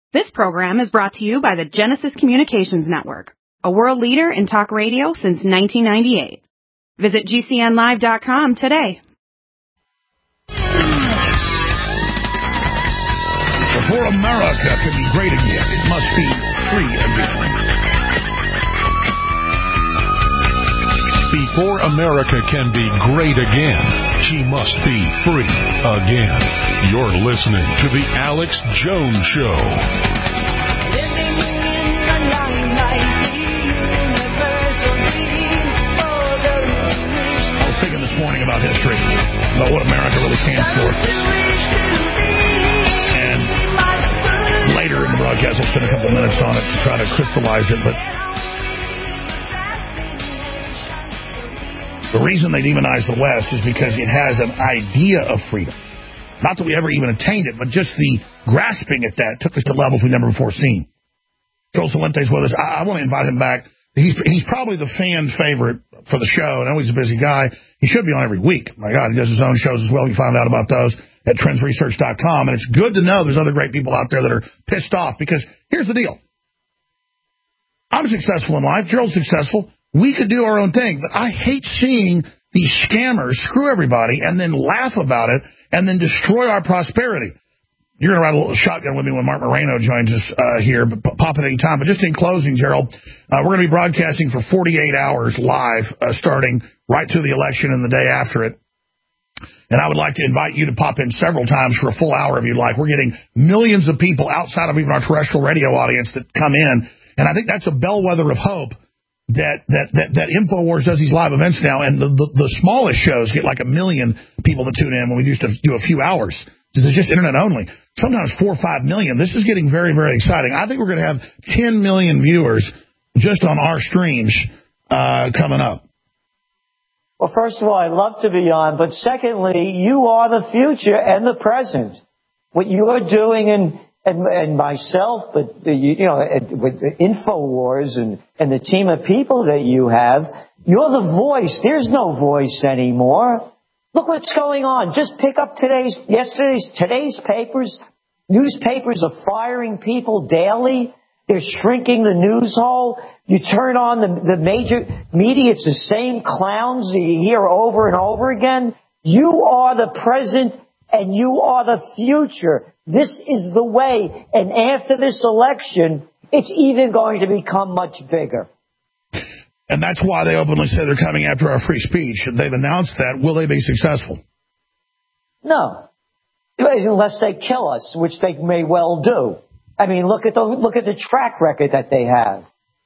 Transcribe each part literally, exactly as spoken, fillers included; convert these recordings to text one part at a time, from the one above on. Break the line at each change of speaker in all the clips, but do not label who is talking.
This program is brought to you by the Genesis Communications Network, a world leader in talk radio since nineteen ninety-eight. Visit G C N live dot com today.
Before America can be great again, it must be free again.
Before America can be great again, she must be free again. You're listening to The Alex Jones Show.
I was thinking this morning about history, about what America really stands for. And later in the broadcast, I'll spend a couple of minutes on it to try to crystallize it, but the reason they demonize the West is because it has an idea of freedom. Not that we ever even attained it, but just the grasping at that took us to levels we've never before seen. Joel Salente's with us. I, I want to invite him back. He's he's probably the fan favorite for the show. I know he's a busy guy. He should be on every week. My God, he does his own shows as well. You find out about those at trends research dot com. And it's good to know there's other great people out there that are pissed off, because here's the deal. I'm successful in life. Gerald's successful. We could do our own thing, but I hate seeing these scammers screw everybody and then laugh about it and then destroy our prosperity. You're going to ride a little shotgun with me when Mark Moreno joins us uh, here, but pop at any time. But just in closing, Gerald, uh, we're going to be broadcasting for forty-eight hours live, uh, starting right through the election and the day after it. And I would like to invite you to pop in several times for a full hour if you'd like. We're getting millions of people outside of even our terrestrial radio audience that come in, and I think that's a bellwether of hope. That, that that that InfoWars does these live events now, and the, the, the smallest shows get like a million people that tune in when we used to do a few hours. It's just internet only. Sometimes four or five million. This is getting very, very exciting. I think we're going to have ten million viewers just on our streams uh, coming up.
Well, first of all, I'd love to be on, but secondly, you are the future and the present. What you are doing in And, and myself, but the, you know, with the InfoWars and, and the team of people that you have, you're the voice. There's no voice anymore. Look what's going on. Just pick up today's, yesterday's, today's papers. Newspapers are firing people daily. They're shrinking the news hole. You turn on the, the major media, it's the same clowns that you hear over and over again. You are the present and you are the future. This is the way. And after this election, it's even going to become much bigger.
And that's why they openly say they're coming after our free speech. They've announced that. Will they be successful?
No. Unless they kill us, which they may well do. I mean, look at the look at the track record that they have.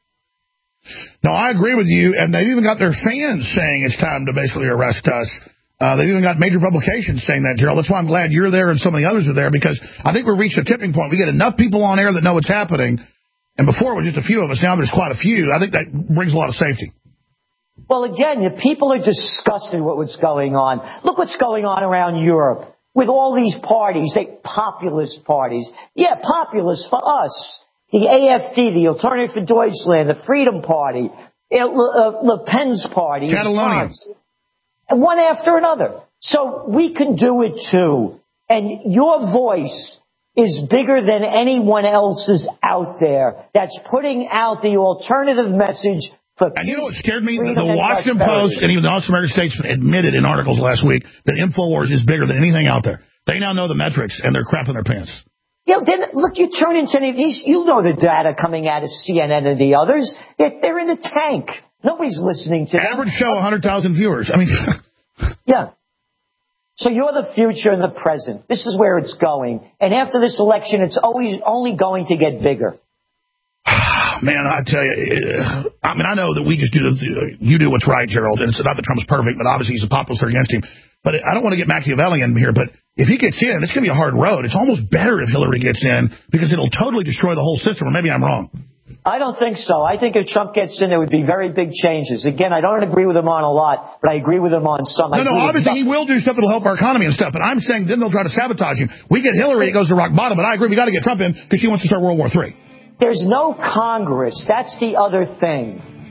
No, I agree with you. And they've even got their fans saying it's time to basically arrest us. Uh, they've even got major publications saying that, Gerald. That's why I'm glad you're there and so many others are there, because I think we've reached a tipping point. We get enough people on air that know what's happening. And before it was just a few of us. Now there's quite a few. I think that brings a lot of safety.
Well, again, the people are disgusted with what's going on. Look what's going on around Europe with all these parties, they populist parties. Yeah, populist for us. The A F D, the Alternative for Deutschland, the Freedom Party, uh, Le Pen's party.
Catalonia.
And one after another. So we can do it too. And your voice is bigger than anyone else's out there that's putting out the alternative message for peace.
And you know what scared me? The, the Washington Post and even the Austin American Statesman admitted in articles last week that InfoWars is bigger than anything out there. They now know the metrics, and they're crapping their pants.
Yeah, then look, you turn into any of these, you know the data coming out of C N N and the others. They're, they're in the tank. Nobody's listening to them.
Average show, one hundred thousand viewers. I mean...
Yeah. So you're the future and the present. This is where it's going. And after this election, it's always only going to get bigger.
Man, I tell you, I mean, I know that we just do the, you do what's right, Gerald, and it's not that Trump's perfect, but obviously he's a populist against him. But I don't want to get Machiavellian here, but if he gets in, it's going to be a hard road. It's almost better if Hillary gets in, because it'll totally destroy the whole system, or maybe I'm wrong.
I don't think so. I think if Trump gets in, there would be very big changes. Again, I don't agree with him on a lot, but I agree with him on some.
No, no, obviously he will do stuff that will help our economy and stuff, but I'm saying then they'll try to sabotage him. We get Hillary, it goes to rock bottom, but I agree we got to get Trump in because she wants to start World War Three.
There's no Congress. That's the other thing.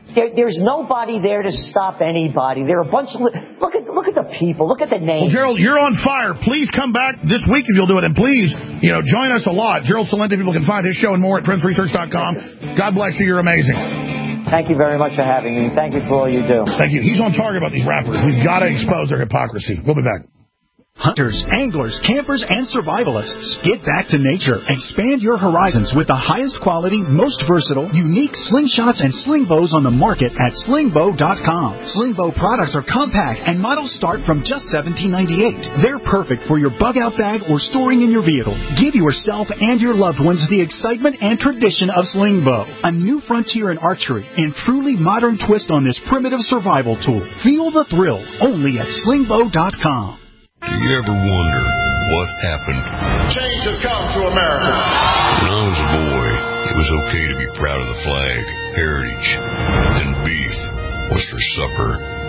There, there's nobody there to stop anybody. There are a bunch of... Look at look at the people. Look at the names.
Well, Gerald, you're on fire. Please come back this week if you'll do it. And please, you know, join us a lot. Gerald Celente, people can find his show and more at trends research dot com. God bless you. You're amazing.
Thank you very much for having me. Thank you for all you do.
Thank you. He's on target about these rappers. We've got to expose their hypocrisy. We'll be back.
Hunters, anglers, campers, and survivalists. Get back to nature. Expand your horizons with the highest quality, most versatile, unique slingshots and sling bows on the market at sling bow dot com. Sling bow products are compact and models start from just seventeen ninety-eight. They're perfect for your bug out bag or storing in your vehicle. Give yourself and your loved ones the excitement and tradition of sling bow. A new frontier in archery and truly modern twist on this primitive survival tool. Feel the thrill only at sling bow dot com.
Do you ever wonder what happened?
Change has come to America.
When I was a boy, it was okay to be proud of the flag, heritage, and beef. What's for supper?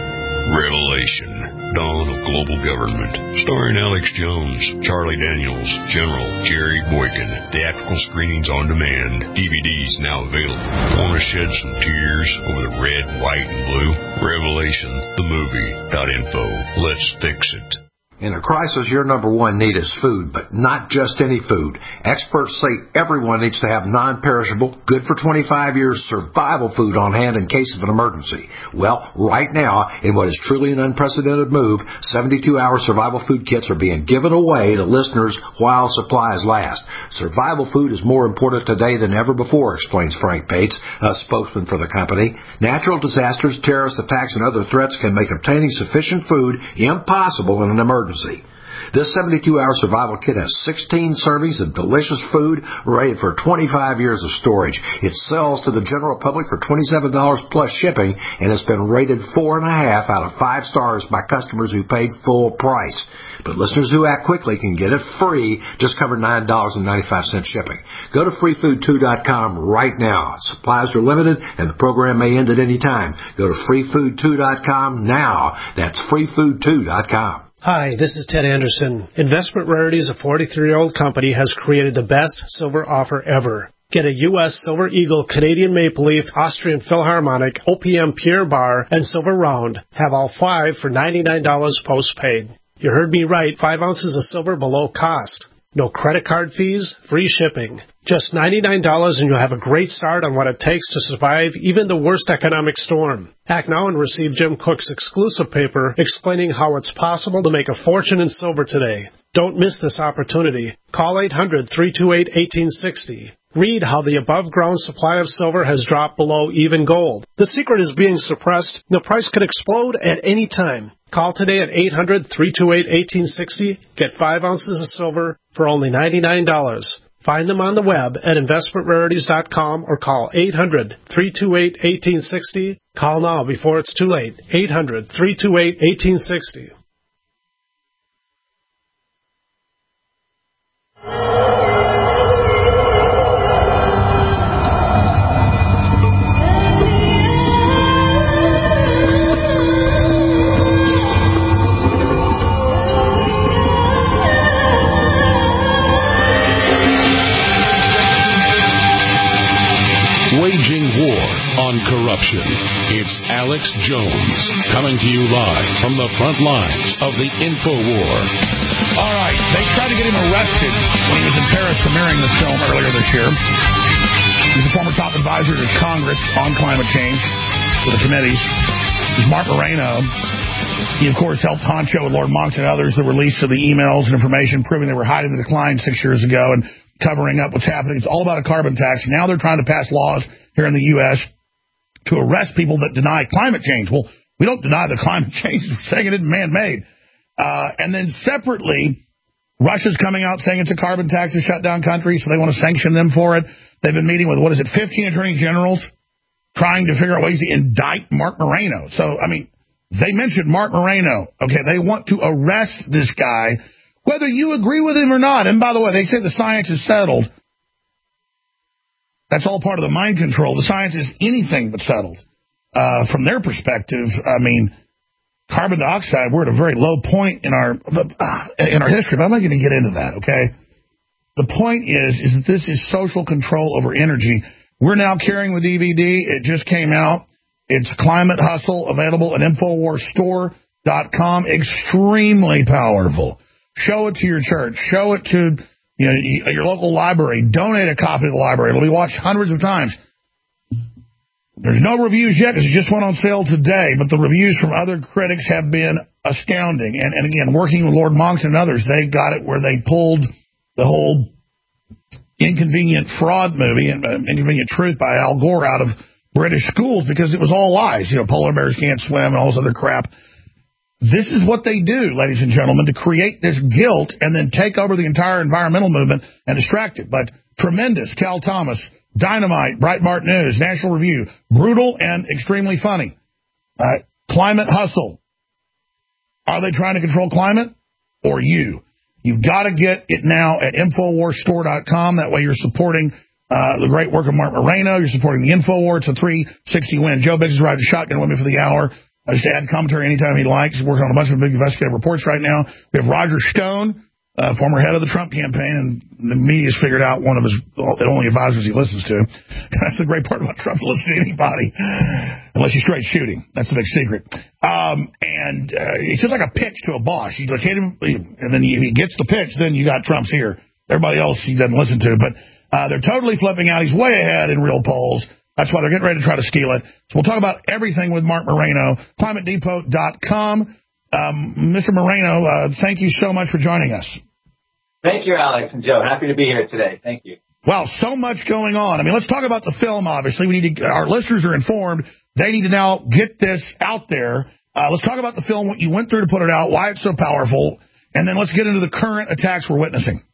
Revelation. Dawn of Global Government. Starring Alex Jones, Charlie Daniels, General Jerry Boykin. Theatrical screenings on demand. D V Ds now available. Want to shed some tears over the red, white, and blue? Revelation, the movie. Info. Let's fix it.
In a crisis, your number one need is food, but not just any food. Experts say everyone needs to have non-perishable, good for twenty-five years, survival food on hand in case of an emergency. Well, right now, in what is truly an unprecedented move, seventy-two hour survival food kits are being given away to listeners while supplies last. Survival food is more important today than ever before, explains Frank Bates, a spokesman for the company. Natural disasters, terrorist attacks, and other threats can make obtaining sufficient food impossible in an emergency. This seventy-two hour survival kit has sixteen servings of delicious food rated for twenty-five years of storage. It sells to the general public for twenty-seven dollars plus shipping and has been rated four and a half out of five stars by customers who paid full price. But listeners who act quickly can get it free, just cover nine dollars and ninety-five cents shipping. Go to free food two dot com right now. Supplies are limited and the program may end at any time. Go to free food two dot com now. That's free food two dot com.
Hi, this is Ted Anderson. Investment Rarities, a forty-three-year-old company, has created the best silver offer ever. Get a U S Silver Eagle, Canadian Maple Leaf, Austrian Philharmonic, O P M Pure Bar, and Silver Round. Have all five for ninety-nine dollars postpaid. You heard me right, five ounces of silver below cost. No credit card fees, free shipping. Just ninety-nine dollars and you'll have a great start on what it takes to survive even the worst economic storm. Act now and receive Jim Cook's exclusive paper explaining how it's possible to make a fortune in silver today. Don't miss this opportunity. Call eight hundred, three two eight, one eight six zero. Read how the above-ground supply of silver has dropped below even gold. The secret is being suppressed. The price can explode at any time. Call today at eight hundred, three two eight, one eight six zero. Get five ounces of silver for only ninety-nine dollars. Find them on the web at investment rarities dot com or call eight hundred, three two eight, one eight six zero. Call now before it's too late. eight hundred, three two eight, one eight six zero.
Waging war on corruption. It's Alex Jones coming to you live from the front lines of the InfoWar.
All right. They tried to get him arrested when he was in Paris premiering this film earlier this year. He's a former top advisor to Congress on climate change for the committees. He's Mark Moreno. He, of course, helped Honcho and Lord Monks and others the release of the emails and information proving they were hiding the decline six years ago and covering up what's happening. It's all about a carbon tax. Now they're trying to pass laws here in the U S to arrest people that deny climate change. Well, we don't deny the climate change. We're saying it isn't man-made. Uh, and then separately, Russia's coming out saying it's a carbon tax to shut down countries, so they want to sanction them for it. They've been meeting with, what is it, fifteen attorney generals trying to figure out ways to indict Mark Moreno. So, I mean, they mentioned Mark Moreno. Okay, they want to arrest this guy, whether you agree with him or not. And by the way, they say the science is settled. That's all part of the mind control. The science is anything but settled. Uh, from their perspective, I mean, carbon dioxide, we're at a very low point in our uh, in our history, but I'm not going to get into that, okay? The point is, is that this is social control over energy. We're now carrying the D V D. It just came out. It's Climate Hustle, available at Infowars Store dot com. Extremely powerful. Show it to your church. Show it to you know, your local library. Donate a copy to the library. It'll be watched hundreds of times. There's no reviews yet because it just went on sale today, but the reviews from other critics have been astounding. And, and again, working with Lord Monckton and others, they got it where they pulled the whole Inconvenient Fraud movie and uh, Inconvenient Truth by Al Gore out of British schools because it was all lies. You know, polar bears can't swim and all this other crap. This is what they do, ladies and gentlemen, to create this guilt and then take over the entire environmental movement and distract it. But tremendous. Cal Thomas, Dynamite, Breitbart News, National Review, brutal and extremely funny. Uh, Climate Hustle. Are they trying to control climate or you? You've got to get it now at Infowars Store dot com. That way you're supporting uh, the great work of Mark Moreno. You're supporting the Infowar. It's a three sixty win. Joe Biggs is riding shotgun with me for the hour. I just add commentary anytime he likes. He's working on a bunch of big investigative reports right now. We have Roger Stone, uh, former head of the Trump campaign, and the media's figured out one of his only advisors he listens to. That's the great part about Trump, to listen to anybody, unless you're straight shooting. That's the big secret. Um, and uh, it's just like a pitch to a boss. He's like, hit him, and then he, if he gets the pitch, then you got Trump's ear. Everybody else he doesn't listen to. But uh, they're totally flipping out. He's way ahead in real polls. That's why they're getting ready to try to steal it. So we'll talk about everything with Mark Moreno, Climate Depot dot com. Um, Mister Moreno, uh, thank you so much for joining us.
Thank you, Alex and Joe. Happy to be here today. Thank you.
Wow, so much going on. I mean, let's talk about the film, obviously. We need to, our listeners are informed. They need to now get this out there. Uh, let's talk about the film, what you went through to put it out, why it's so powerful, and then let's get into the current attacks we're witnessing.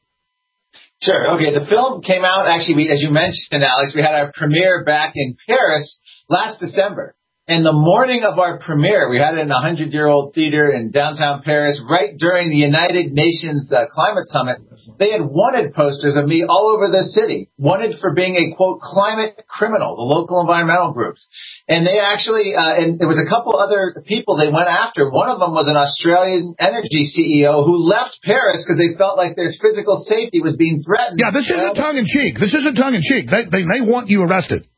Sure. Okay. The film came out, actually, we, as you mentioned, Alex, we had our premiere back in Paris last December. And the morning of our premiere, we had it in a hundred-year-old theater in downtown Paris, right during the United Nations uh, Climate Summit. They had wanted posters of me all over the city, wanted for being a, quote, climate criminal, the local environmental groups. And they actually, uh, and there was a couple other people they went after. One of them was an Australian energy C E O who left Paris because they felt like their physical safety was being threatened.
Yeah, this isn't tongue-in-cheek. This isn't tongue-in-cheek. They, they may want you arrested.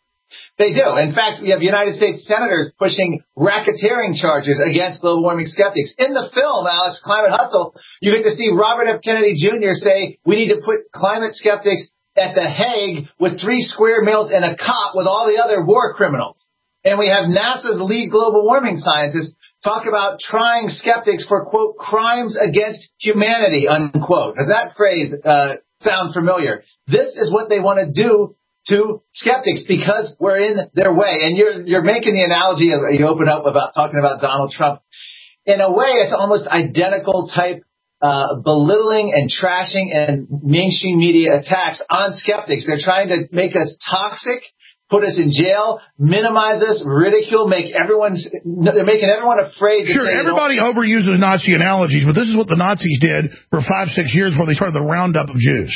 They do. In fact, we have United States senators pushing racketeering charges against global warming skeptics. In the film, Alex, Climate Hustle, you get to see Robert F. Kennedy Junior say we need to put climate skeptics at The Hague with three square meals and a cot with all the other war criminals. And we have NASA's lead global warming scientists talk about trying skeptics for, quote, crimes against humanity, unquote. Does that phrase uh, sound familiar? This is what they want to do to skeptics because we're in their way. And you're you're making the analogy, you open up about talking about Donald Trump. In a way, it's almost identical type uh, belittling and trashing and mainstream media attacks on skeptics. They're trying to make us toxic, put us in jail, minimize us, ridicule, make everyone, they're making everyone afraid.
Sure, everybody overuses Nazi analogies, but this is what the Nazis did for five, six years before they started the roundup of Jews.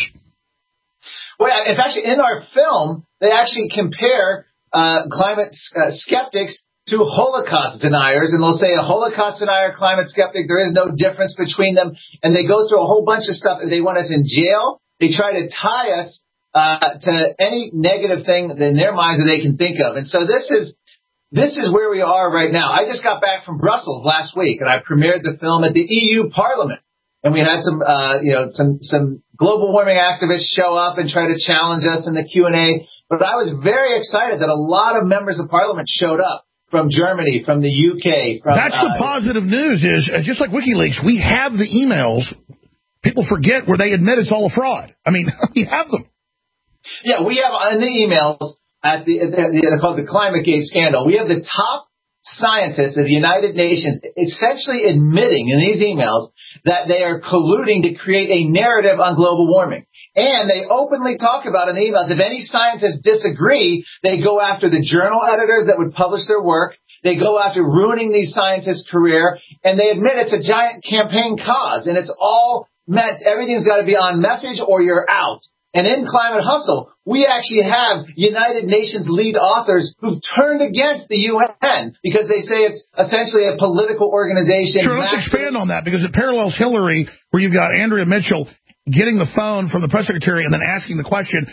Well, in fact, in our film, they actually compare uh, climate uh, skeptics to Holocaust deniers, and they'll say a Holocaust denier, climate skeptic, there is no difference between them, and they go through a whole bunch of stuff. They want us in jail. They try to tie us uh, to any negative thing in their minds that they can think of. And so this is this is where we are right now. I just got back from Brussels last week, and I premiered the film at the E U Parliament. And we had some, uh, you know, some, some global warming activists show up and try to challenge us in the Q and A. But I was very excited that a lot of members of parliament showed up from Germany, from the U K. From,
That's the uh, positive news is, uh, just like WikiLeaks, we have the emails. People forget where they admit it's all a fraud. I mean, we have them.
Yeah, we have in the emails at the, they're called the ClimateGate scandal. We have the top scientists of the United Nations essentially admitting in these emails that they are colluding to create a narrative on global warming. And they openly talk about in the emails, if any scientists disagree, they go after the journal editors that would publish their work. They go after ruining these scientists' career. And they admit it's a giant campaign cause. And it's all meant, everything's got to be on message or you're out. And in Climate Hustle, we actually have United Nations lead authors who've turned against the U N because they say it's essentially a political organization.
Sure, let's expand on that because it parallels Hillary, where you've got Andrea Mitchell getting the phone from the press secretary and then asking the question,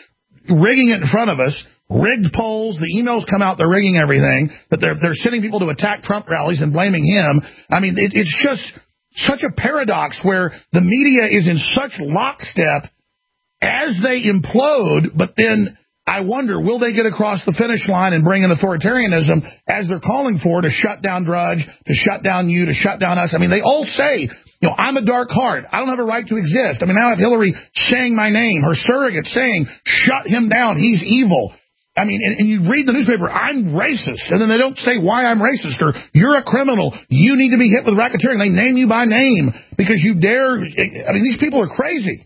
rigging it in front of us, rigged polls, the emails come out, they're rigging everything, that they're, they're sending people to attack Trump rallies and blaming him. I mean, it, it's just such a paradox where the media is in such lockstep as they implode, but then I wonder, will they get across the finish line and bring in authoritarianism as they're calling for to shut down Drudge, to shut down you, to shut down us? I mean, they all say, you know, I'm a dark heart. I don't have a right to exist. I mean, now I have Hillary saying my name, her surrogate saying, shut him down, he's evil. I mean, and, and you read the newspaper, I'm racist, and then they don't say why I'm racist, or you're a criminal, you need to be hit with racketeering. They name you by name because you dare. I mean, these people are crazy.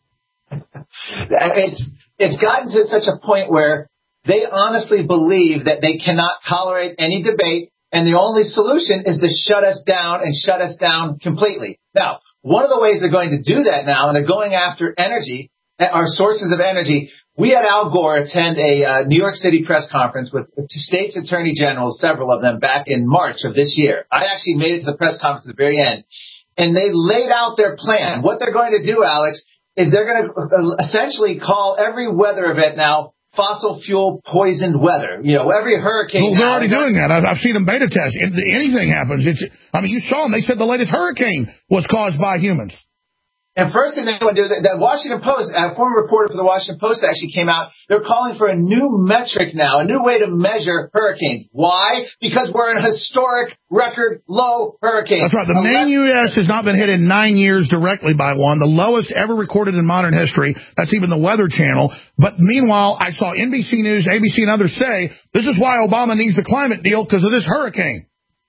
It's it's gotten to such a point where they honestly believe that they cannot tolerate any debate, and the only solution is to shut us down and shut us down completely. Now, one of the ways they're going to do that now, and they're going after energy, our sources of energy. We had Al Gore attend a uh, New York City press conference with, with states' attorney generals, several of them, back in March of this year. I actually made it to the press conference at the very end. And they laid out their plan. What they're going to do, Alex, is they're going to uh, essentially call every weather event now fossil fuel poisoned weather. You know, every hurricane.
Well, they're
now,
already doing that. I've, I've seen them beta test. If anything happens, it's, I mean, you saw them. They said the latest hurricane was caused by humans.
And first thing they want to do, the Washington Post, a former reporter for the Washington Post actually came out. They're calling for a new metric now, a new way to measure hurricanes. Why? Because we're in a historic record low hurricane.
That's right. The main U S has not been hit in nine years directly by one, the lowest ever recorded in modern history. That's even the Weather Channel. But meanwhile, I saw N B C News, A B C, and others say this is why Obama needs the climate deal because of this hurricane.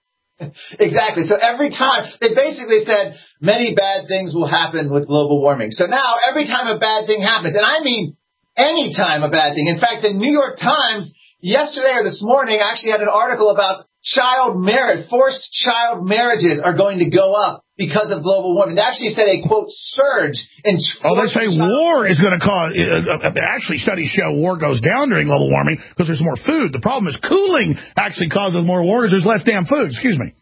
Exactly. So every time, they basically said many bad things will happen with global warming. So now every time a bad thing happens, and I mean any time a bad thing. In fact, the New York Times yesterday or this morning actually had an article about child marriage, forced child marriages are going to go up because of global warming. They actually said a, quote, surge in...
Oh, they say war is going to cause... Uh, actually, studies show war goes down during global warming because there's more food. The problem is cooling actually causes more war because there's less damn food. Excuse me.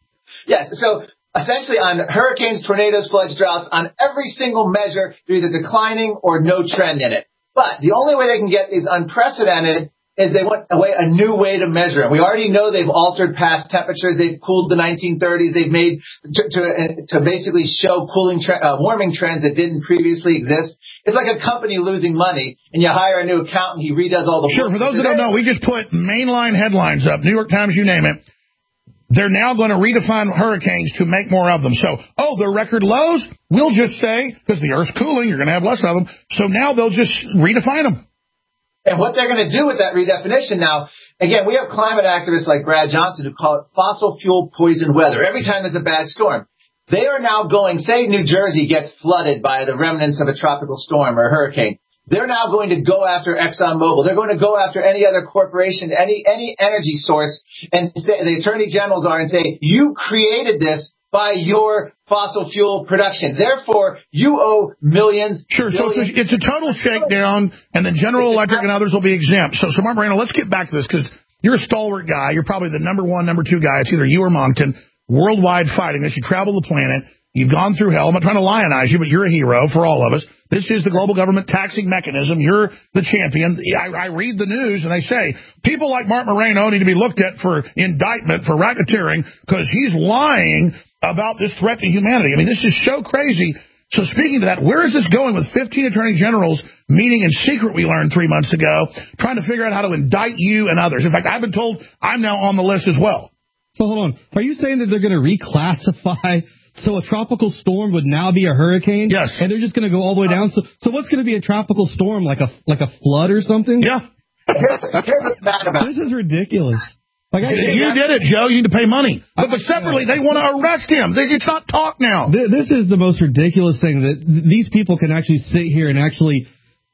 Yes, so essentially on hurricanes, tornadoes, floods, droughts, on every single measure, they're either declining or no trend in it. But the only way they can get is unprecedented is they want a, way, a new way to measure it. We already know they've altered past temperatures. They've cooled the nineteen thirties. They've made to, to, to basically show cooling, tre- uh, warming trends that didn't previously exist. It's like a company losing money, and you hire a new accountant. He redoes all the.
Sure. For those that don't know, we just put mainline headlines up. New York Times, you name it. They're now going to redefine hurricanes to make more of them. So, oh, they're record lows? We'll just say, because the Earth's cooling, you're going to have less of them. So now they'll just redefine them.
And what they're going to do with that redefinition now, again, we have climate activists like Brad Johnson who call it fossil fuel poisoned weather. Every time there's a bad storm, they are now going, say New Jersey gets flooded by the remnants of a tropical storm or a hurricane. They're now going to go after ExxonMobil. They're going to go after any other corporation, any any energy source, and say, the attorney generals are and say, you created this by your fossil fuel production. Therefore, you owe millions.
Sure, so it's a, it's a total shakedown, and then General Electric and others will be exempt. So, so Mark Moreno, let's get back to this, because you're a stalwart guy. You're probably the number one, number two guy. It's either you or Moncton, worldwide fighting this. You travel the planet. You've gone through hell. I'm not trying to lionize you, but you're a hero for all of us. This is the global government taxing mechanism. You're the champion. I, I read the news, and they say people like Mark Moreno need to be looked at for indictment for racketeering because he's lying about this threat to humanity. I mean, this is so crazy. So speaking to that, where is this going with fifteen attorney generals meeting in secret, we learned three months ago, trying to figure out how to indict you and others? In fact, I've been told I'm now on the list as well.
So hold on. Are you saying that they're going to reclassify... So a tropical storm would now be a hurricane?
Yes.
And they're just going to go all the way down? So so what's going to be a tropical storm, like a like a flood or something?
Yeah.
Here's, here's what's bad about
This is ridiculous. Like I,
you did it, Joe. You need to pay money. But, but separately, they want to arrest him. It's not talk now.
This is the most ridiculous thing, that these people can actually sit here and actually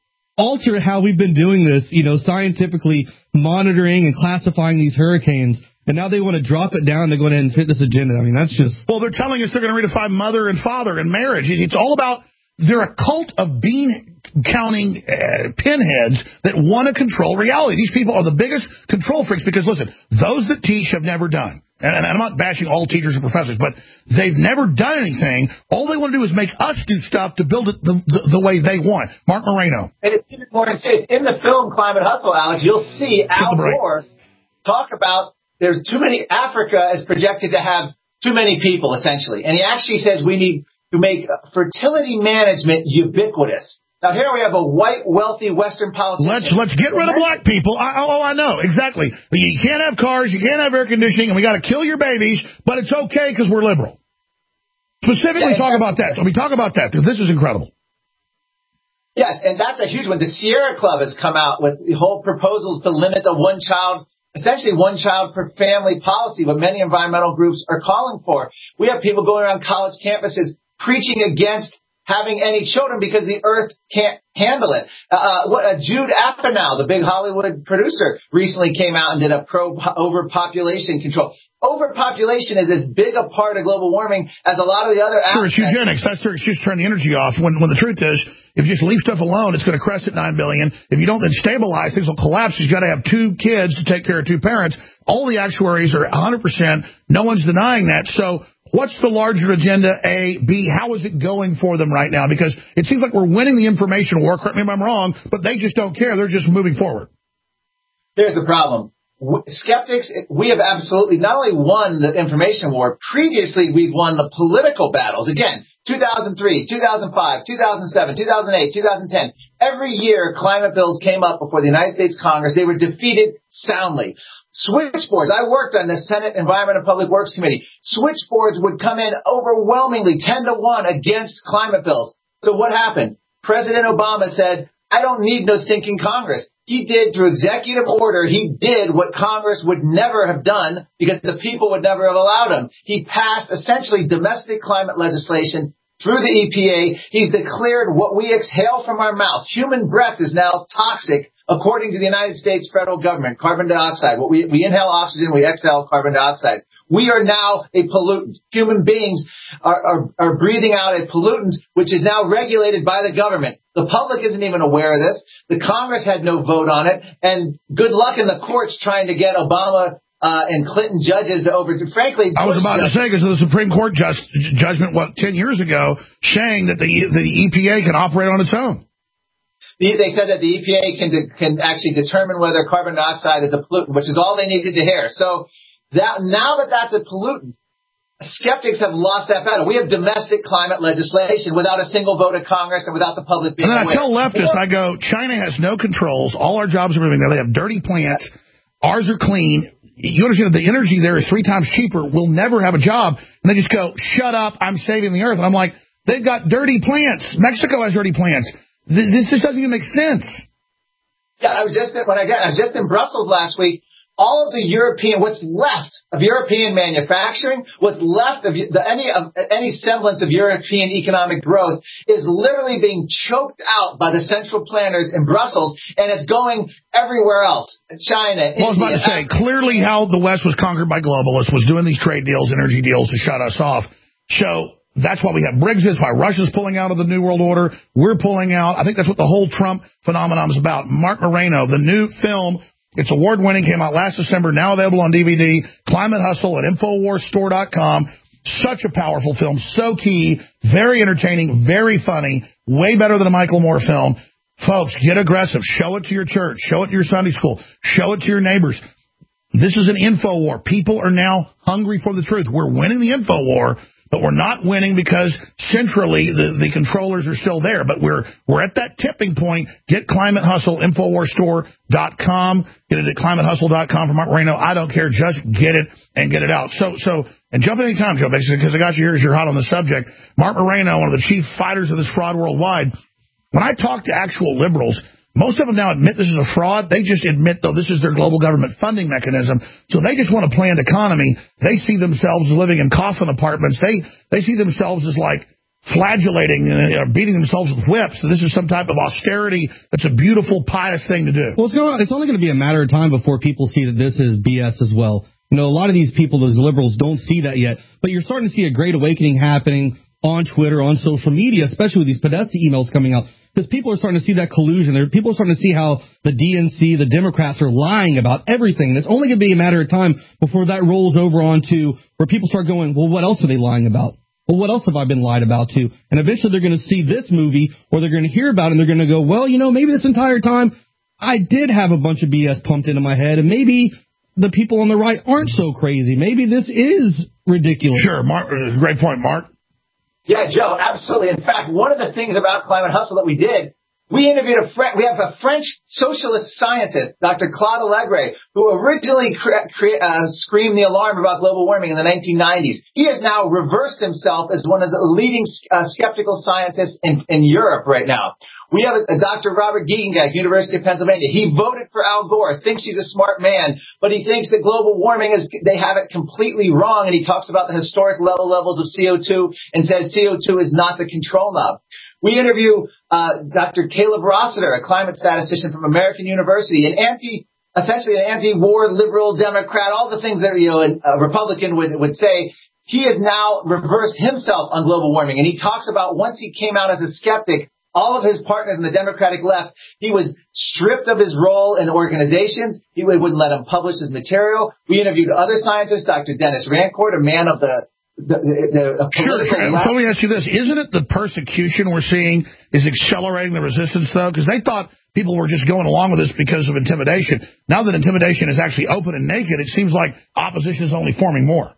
alter how we've been doing this, you know, scientifically monitoring and classifying these hurricanes. And now they want to drop it down to go ahead and fit this agenda. I mean, that's just...
Well, they're telling us they're going to redefine mother and father and marriage. It's all about... They're a cult of being counting uh, pinheads that want to control reality. These people are the biggest control freaks because, listen, those that teach have never done. And I'm not bashing all teachers and professors, but they've never done anything. All they want to do is make us do stuff to build it the, the, the way they want. Mark Moreno.
And it's even more insane. In the film Climate Hustle, Alex, you'll see Al Gore talk about there's too many, Africa is projected to have too many people, essentially. And he actually says we need to make fertility management ubiquitous. Now, here we have a white, wealthy Western politician.
Let's let's get rid of black people. I, oh, I know. Exactly. You can't have cars. You can't have air conditioning. And we got to kill your babies. But it's okay because we're liberal. Specifically yeah, talk about that. Let me talk about that. This is incredible.
Yes, and that's a huge one. The Sierra Club has come out with the whole proposals to limit the one-child, essentially one-child per family policy, what many environmental groups are calling for. We have people going around college campuses preaching against having any children because the earth can't handle it. Uh, what, uh, Jude Apatow, the big Hollywood producer, recently came out and did a pro-overpopulation control. Overpopulation is as big a part of global warming as a lot of the other
aspects. Sure, it's eugenics. That's their excuse to turn the energy off. When, when the truth is, if you just leave stuff alone, it's going to crest at nine billion. If you don't then stabilize, things will collapse. You've got to have two kids to take care of two parents. All the actuaries are one hundred percent. No one's denying that. So what's the larger agenda, A? B, how is it going for them right now? Because it seems like we're winning the information war. Correct me if I'm wrong, but they just don't care. They're just moving forward.
Here's the problem. Skeptics, we have absolutely not only won the information war, previously we've won the political battles. Again, two thousand three, two thousand five, two thousand seven, two thousand eight, two thousand ten. Every year climate bills came up before the United States Congress. They were defeated soundly. Switchboards. I worked on the Senate Environment and Public Works Committee. Switchboards would come in overwhelmingly ten to one against climate bills. So what happened? President Obama said, I don't need no stinking Congress. He did, through executive order, he did what Congress would never have done because the people would never have allowed him. He passed essentially domestic climate legislation through the E P A. He's declared what we exhale from our mouth. Human breath is now toxic, according to the United States federal government. Carbon dioxide. What we, we inhale oxygen, we exhale carbon dioxide. We are now a pollutant. Human beings are, are, are breathing out a pollutant, which is now regulated by the government. The public isn't even aware of this. The Congress had no vote on it. And good luck in the courts trying to get Obama uh, and Clinton judges to overturn. Frankly,
I was about to say, because of the Supreme Court just, judgment, what, ten years ago, saying that the, the E P A can operate on its own.
They said that the E P A can de- can actually determine whether carbon dioxide is a pollutant, which is all they needed to hear. So that now that that's a pollutant, skeptics have lost that battle. We have domestic climate legislation without a single vote of Congress and without the public being aware.
And then I tell leftists, I go, China has no controls. All our jobs are moving there. They have dirty plants. Ours are clean. You understand that the energy there is three times cheaper. We'll never have a job. And they just go, shut up, I'm saving the earth. And I'm like, they've got dirty plants. Mexico has dirty plants. This just doesn't even make sense.
Yeah, I was just when I got I was just in Brussels last week. All of the European, what's left of European manufacturing, what's left of the, any of any semblance of European economic growth is literally being choked out by the central planners in Brussels, and it's going everywhere else. China,
well, I was about
India,
to say, Africa. Clearly how the West was conquered by globalists was doing these trade deals, energy deals to shut us off. So that's why we have Brexit, why Russia's pulling out of the New World Order. We're pulling out. I think that's what the whole Trump phenomenon is about. Mark Moreno, the new film, it's award-winning, came out last December, now available on D V D. Climate Hustle at Infowars Store dot com. Such a powerful film, so key, very entertaining, very funny, way better than a Michael Moore film. Folks, get aggressive. Show it to your church. Show it to your Sunday school. Show it to your neighbors. This is an info war. People are now hungry for the truth. We're winning the info war, but we're not winning because centrally the, the controllers are still there. But we're we're at that tipping point. Get Climate Hustle, Infowars Store dot com. Get it at Climate Hustle dot com for Mark Moreno. I don't care. Just get it and get it out. So, so and jump in any time, Joe, basically, because I got you here as you're hot on the subject. Mark Moreno, one of the chief fighters of this fraud worldwide. When I talk to actual liberals, most of them now admit this is a fraud. They just admit, though, this is their global government funding mechanism. So they just want a planned economy. They see themselves as living in coffin apartments. They they see themselves as like flagellating and uh, beating themselves with whips. So this is some type of austerity. That's a beautiful, pious thing to do.
Well, it's, gonna, it's only going to be a matter of time before people see that this is B S as well. You know, a lot of these people, those liberals, don't see that yet. But you're starting to see a great awakening happening on Twitter, on social media, especially with these Podesta emails coming out, because people are starting to see that collusion. There, people are starting to see how the D N C, the Democrats, are lying about everything. And it's only going to be a matter of time before that rolls over onto where people start going, well, what else are they lying about? Well, what else have I been lied about to? And eventually they're going to see this movie, or they're going to hear about it, and they're going to go, well, you know, maybe this entire time I did have a bunch of B S pumped into my head, and maybe the people on the right aren't so crazy. Maybe this is ridiculous.
Sure. Mark, great point, Mark.
Yeah, Joe, absolutely. In fact, one of the things about Climate Hustle that we did, we interviewed a French, we have a French socialist scientist, Doctor Claude Allegre, who originally cre- cre- uh, screamed the alarm about global warming in the nineteen nineties. He has now reversed himself as one of the leading uh, skeptical scientists in, in Europe right now. We have a, a Doctor Robert Giegengag, University of Pennsylvania. He voted for Al Gore, thinks he's a smart man, but he thinks that global warming is, they have it completely wrong, and he talks about the historic level levels of C O two and says C O two is not the control knob. We interview uh, Doctor Caleb Rossiter, a climate statistician from American University, an anti, essentially an anti-war liberal Democrat, all the things that, you know, a Republican would, would say. He has now reversed himself on global warming, and he talks about once he came out as a skeptic, all of his partners in the Democratic left, he was stripped of his role in organizations. He wouldn't let him publish his material. We interviewed other scientists, Doctor Dennis Rancourt, a man of the The, the, the
sure, sure. So let me ask you this. Isn't it the persecution we're seeing is accelerating the resistance, though? Because they thought people were just going along with this because of intimidation. Now that intimidation is actually open and naked, it seems like opposition is only forming more.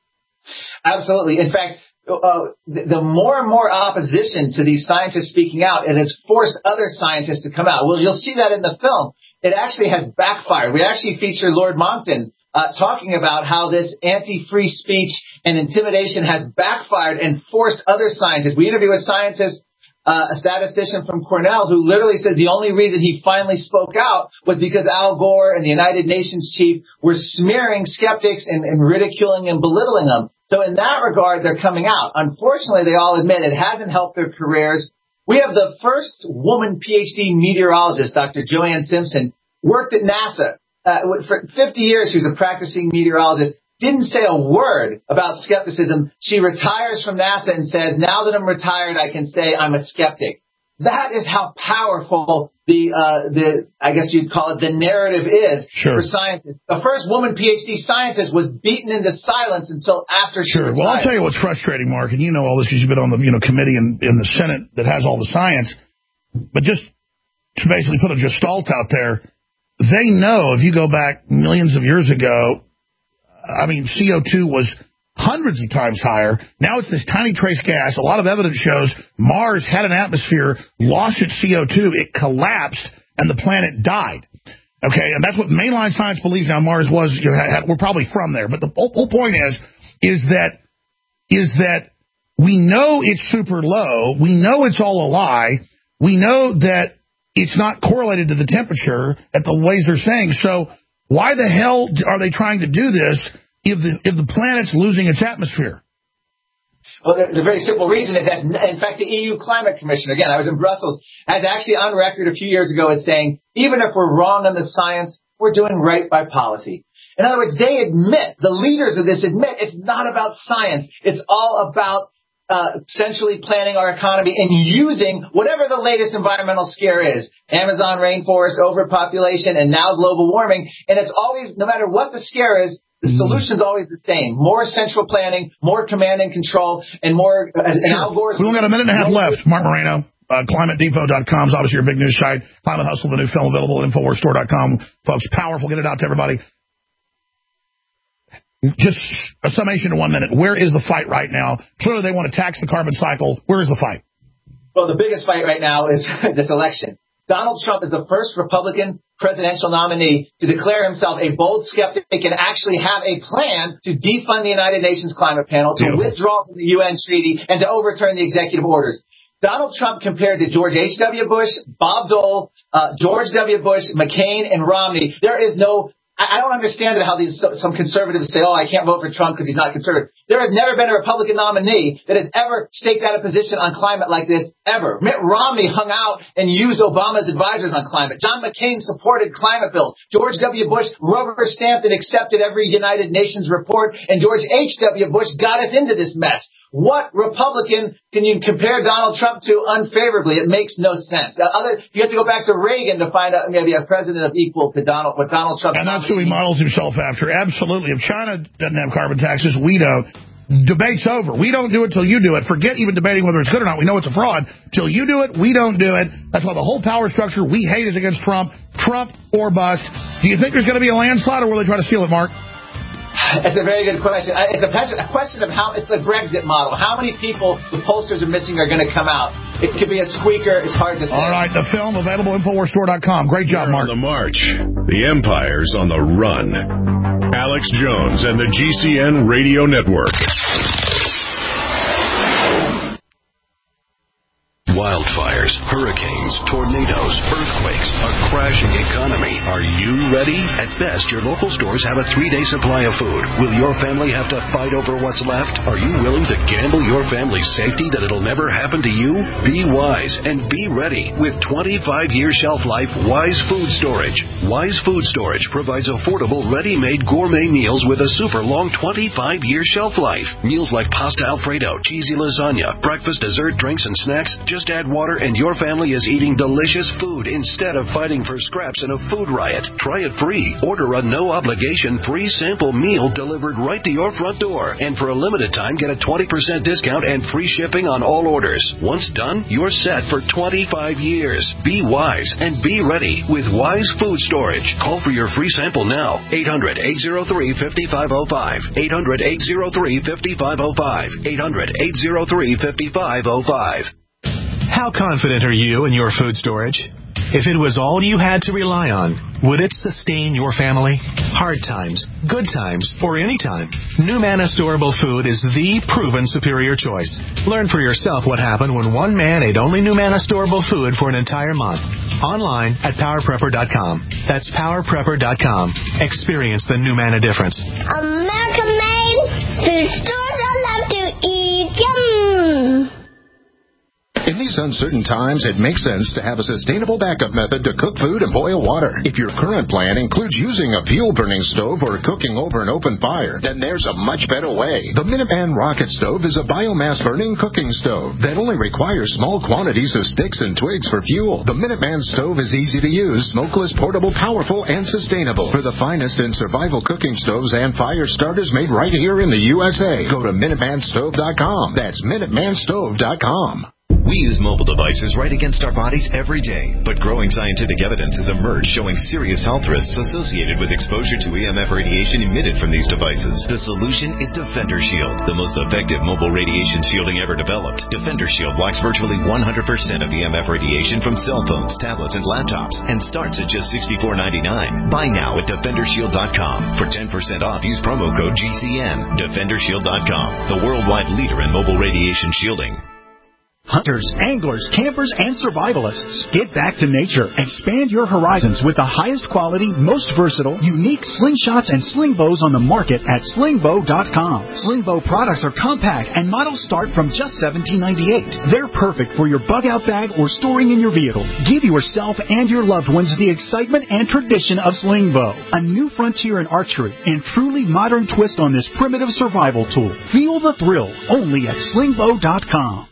Absolutely. In fact, uh, the, the more and more opposition to these scientists speaking out, it has forced other scientists to come out. Well, you'll see that in the film. It actually has backfired. We actually feature Lord Monckton Uh, talking about how this anti-free speech and intimidation has backfired and forced other scientists. We interviewed a scientist, uh, a statistician from Cornell, who literally says the only reason he finally spoke out was because Al Gore and the United Nations chief were smearing skeptics and, and ridiculing and belittling them. So in that regard, they're coming out. Unfortunately, they all admit it hasn't helped their careers. We have the first woman P H D meteorologist, Doctor Joanne Simpson, worked at NASA. Uh, for fifty years, she was a practicing meteorologist, didn't say a word about skepticism. She retires from NASA and says, now that I'm retired, I can say I'm a skeptic. That is how powerful the, uh, the, I guess you'd call it, the narrative is
sure.
for scientists. The first woman P H D scientist was beaten into silence until after she
Sure.
retired.
Well, I'll tell you what's frustrating, Mark, and you know all this because you've been on the you know committee in, in the Senate that has all the science. But just to basically put a gestalt out there, they know if you go back millions of years ago, I mean, C O two was hundreds of times higher. Now it's this tiny trace gas. A lot of evidence shows Mars had an atmosphere, lost its C O two, it collapsed, and the planet died. Okay, and that's what mainline science believes now Mars was. You know, had, we're probably from there. But the whole, whole point is, is that, is that we know it's super low. We know it's all a lie. We know that it's not correlated to the temperature at the ways they're saying. So why the hell are they trying to do this if the if the planet's losing its atmosphere?
Well, the, the very simple reason is that, in fact, the E U Climate Commission, again, I was in Brussels, has actually on record a few years ago as saying, even if we're wrong on the science, we're doing right by policy. In other words, they admit, the leaders of this admit, it's not about science. It's all about Uh, essentially planning our economy and using whatever the latest environmental scare is, Amazon rainforest, overpopulation, and now global warming. And it's always, no matter what the scare is, the mm. solution's always the same. More central planning, more command and control, and more... Uh, and
sure. Al Gore's we only got a minute and a half left. Mark Moreno, uh, climate depot dot com is obviously your big news site. Climate Hustle, the new film available at infowars store dot com. Folks, powerful. Get it out to everybody. Just a summation in one minute. Where is the fight right now? Clearly, they want to tax the carbon cycle. Where is the fight?
Well, the biggest fight right now is this election. Donald Trump is the first Republican presidential nominee to declare himself a bold skeptic and actually have a plan to defund the United Nations Climate Panel, to Beautiful. withdraw from the U N treaty, and to overturn the executive orders. Donald Trump compared to George H W. Bush, Bob Dole, uh, George W. Bush, McCain, and Romney. There is no... I don't understand how these some conservatives say, oh, I can't vote for Trump because he's not conservative. There has never been a Republican nominee that has ever staked out a position on climate like this, ever. Mitt Romney hung out and used Obama's advisors on climate. John McCain supported climate bills. George W. Bush rubber-stamped and accepted every United Nations report. And George H W. Bush got us into this mess. What Republican can you compare Donald Trump to unfavorably? It makes no sense. Uh, other, you have to go back to Reagan to find out maybe a president of equal to Donald, what Donald Trump.
And that's who he models himself after. Absolutely. If China doesn't have carbon taxes, we don't. Debate's over. We don't do it till you do it. Forget even debating whether it's good or not. We know it's a fraud. Till you do it, we don't do it. That's why the whole power structure we hate is against Trump. Trump or bust. Do you think there's going to be a landslide, or will they try to steal it, Mark?
It's a very good question. It's a question of how, it's the Brexit model. How many people the pollsters are missing are going to come out? It could be a squeaker. It's hard to say. All
right, the film available at Infowars Store dot com. Great job, Mark.
On the march. The empire's on the run. Alex Jones and the G C N Radio Network. Wildfires, hurricanes, tornadoes, earthquakes, a crashing economy. Are you ready? At best, your local stores have a three-day supply of food. Will your family have to fight over what's left? Are you willing to gamble your family's safety that it'll never happen to you? Be wise and be ready with twenty-five year shelf life Wise Food Storage. Wise Food Storage provides affordable, ready-made gourmet meals with a super long twenty-five year shelf life. Meals like pasta Alfredo, cheesy lasagna, breakfast, dessert, drinks, and snacks. Just add water and your family is eating delicious food instead of fighting for scraps in a food riot. Try it free. Order a no-obligation free sample meal delivered right to your front door. And for a limited time, get a twenty percent discount and free shipping on all orders. Once done, you're set for twenty-five years. Be wise and be ready with Wise Food Storage. Call for your free sample now. eight hundred, eight oh three, five five oh five. eight hundred, eight oh three, five five oh five. eight hundred, eight oh three, five five oh five.
How confident are you in your food storage? If it was all you had to rely on, would it sustain your family? Hard times, good times, or any time, NuManna Storable Food is the proven superior choice. Learn for yourself what happened when one man ate only NuManna Storable Food for an entire month. Online at power prepper dot com. That's power prepper dot com. Experience the NuManna difference.
American made food stores I love to eat. Yum!
In these uncertain times, it makes sense to have a sustainable backup method to cook food and boil water. If your current plan includes using a fuel-burning stove or cooking over an open fire, then there's a much better way. The Minuteman Rocket Stove is a biomass-burning cooking stove that only requires small quantities of sticks and twigs for fuel. The Minuteman Stove is easy to use, smokeless, portable, powerful, and sustainable. For the finest in survival cooking stoves and fire starters made right here in the U S A, go to Minuteman Stove dot com. That's Minuteman Stove dot com.
We use mobile devices right against our bodies every day, but growing scientific evidence has emerged showing serious health risks associated with exposure to E M F radiation emitted from these devices. The solution is Defender Shield, the most effective mobile radiation shielding ever developed. Defender Shield blocks virtually one hundred percent of E M F radiation from cell phones, tablets, and laptops, and starts at just sixty-four ninety-nine. Buy now at Defender Shield dot com. For ten percent off, use promo code G C N. Defender Shield dot com, the worldwide leader in mobile radiation shielding.
Hunters, anglers, campers, and survivalists. Get back to nature. Expand your horizons with the highest quality, most versatile, unique slingshots and sling bows on the market at sling bow dot com. Sling bow products are compact and models start from just seventeen ninety-eight. They're perfect for your bug-out bag or storing in your vehicle. Give yourself and your loved ones the excitement and tradition of sling bow. A new frontier in archery and truly modern twist on this primitive survival tool. Feel the thrill only at sling bow dot com.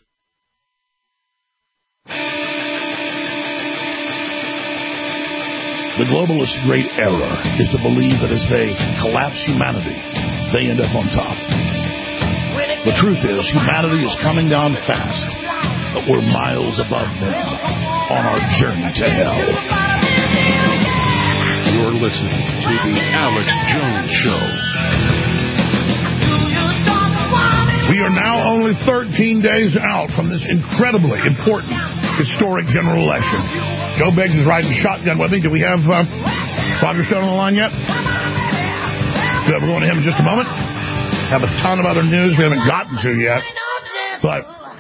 The globalist great error is to believe that as they collapse humanity, they end up on top. The truth is, humanity is coming down fast, but we're miles above them on our journey to hell.
You're listening to The Alex Jones Show.
We are now only thirteen days out from this incredibly important historic general election. Joe Biggs is riding shotgun with me. Do we have uh, Roger Stone on the line yet? Good, we're going to him in just a moment. Have a ton of other news we haven't gotten to yet. But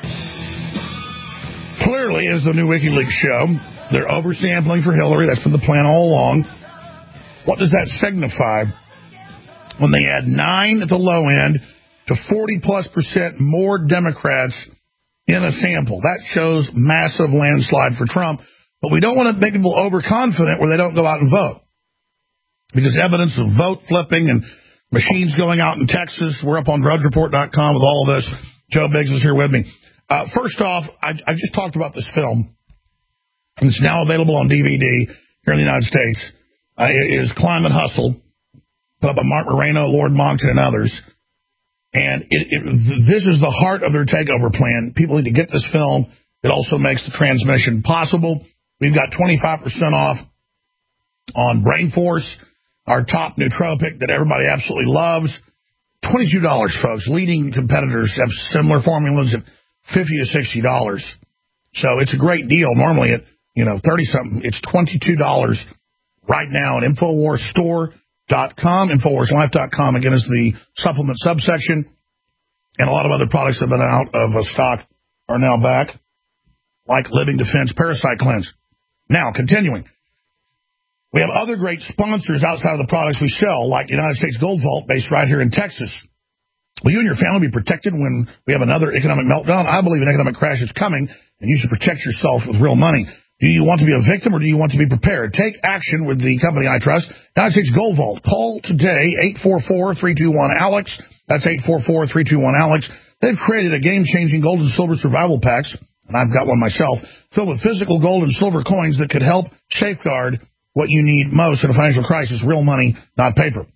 clearly, as the new WikiLeaks show, they're oversampling for Hillary. That's been the plan all along. What does that signify when they add nine at the low end to forty plus percent more Democrats in a sample? That shows massive landslide for Trump. But we don't want to make people overconfident where they don't go out and vote. Because evidence of vote flipping and machines going out in Texas, we're up on drudge report dot com with all of this, Joe Biggs is here with me. Uh, first off, I, I just talked about this film. It's now available on D V D here in the United States. Uh, it is Climate Hustle, put up by Mark Moreno, Lord Monkton, and others. And it, it, this is the heart of their takeover plan. People need to get this film. It also makes the transmission possible. We've got twenty-five percent off on Brain Force, our top nootropic that everybody absolutely loves. twenty-two dollars, folks. Leading competitors have similar formulas at fifty to sixty dollars. So it's a great deal. Normally at, you know, thirty-something. It's twenty-two dollars right now at Infowars Store dot com, Infowars Life dot com. Again, is the supplement subsection. And a lot of other products that have been out of stock are now back, like Living Defense Parasite Cleanse. Now, continuing. We have other great sponsors outside of the products we sell, like United States Gold Vault, based right here in Texas. Will you and your family be protected when we have another economic meltdown? I believe an economic crash is coming, and you should protect yourself with real money. Do you want to be a victim, or do you want to be prepared? Take action with the company I trust, United States Gold Vault. Call today, eight four four, three two one, ALEX. That's eight four four, three two one, ALEX. They've created a game-changing gold and silver survival packs, and I've got one myself, filled with physical gold and silver coins that could help safeguard what you need most in a financial crisis, real money, not paper.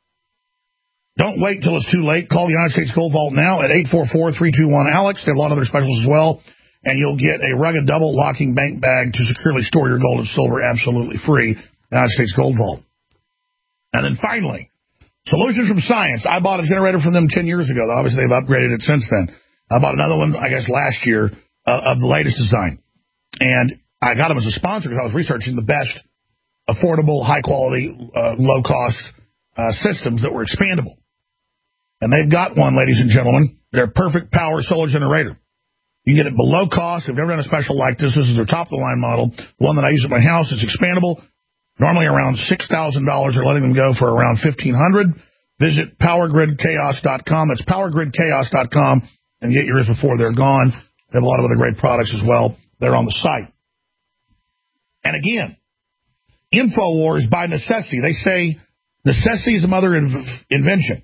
Don't wait till it's too late. Call the United States Gold Vault now at eight four four, three two one, ALEX. They have a lot of other specials as well. And you'll get a rugged double locking bank bag to securely store your gold and silver absolutely free. United States Gold Vault. And then finally, Solutions from Science. I bought a generator from them ten years ago. Obviously, they've upgraded it since then. I bought another one, I guess, last year uh, of the latest design. And I got them as a sponsor because I was researching the best affordable, high-quality, uh, low-cost uh, systems that were expandable. And they've got one, ladies and gentlemen. Their perfect power solar generator. You can get it below cost. They've never done a special like this. This is their top-of-the-line model. The one that I use at my house, it's expandable. Normally around six thousand dollars. They're letting them go for around fifteen hundred dollars. Visit power grid chaos dot com. It's power grid chaos dot com and get yours before they're gone. They have a lot of other great products as well. They're on the site. And again, InfoWars by necessity. They say necessity is the mother of invention.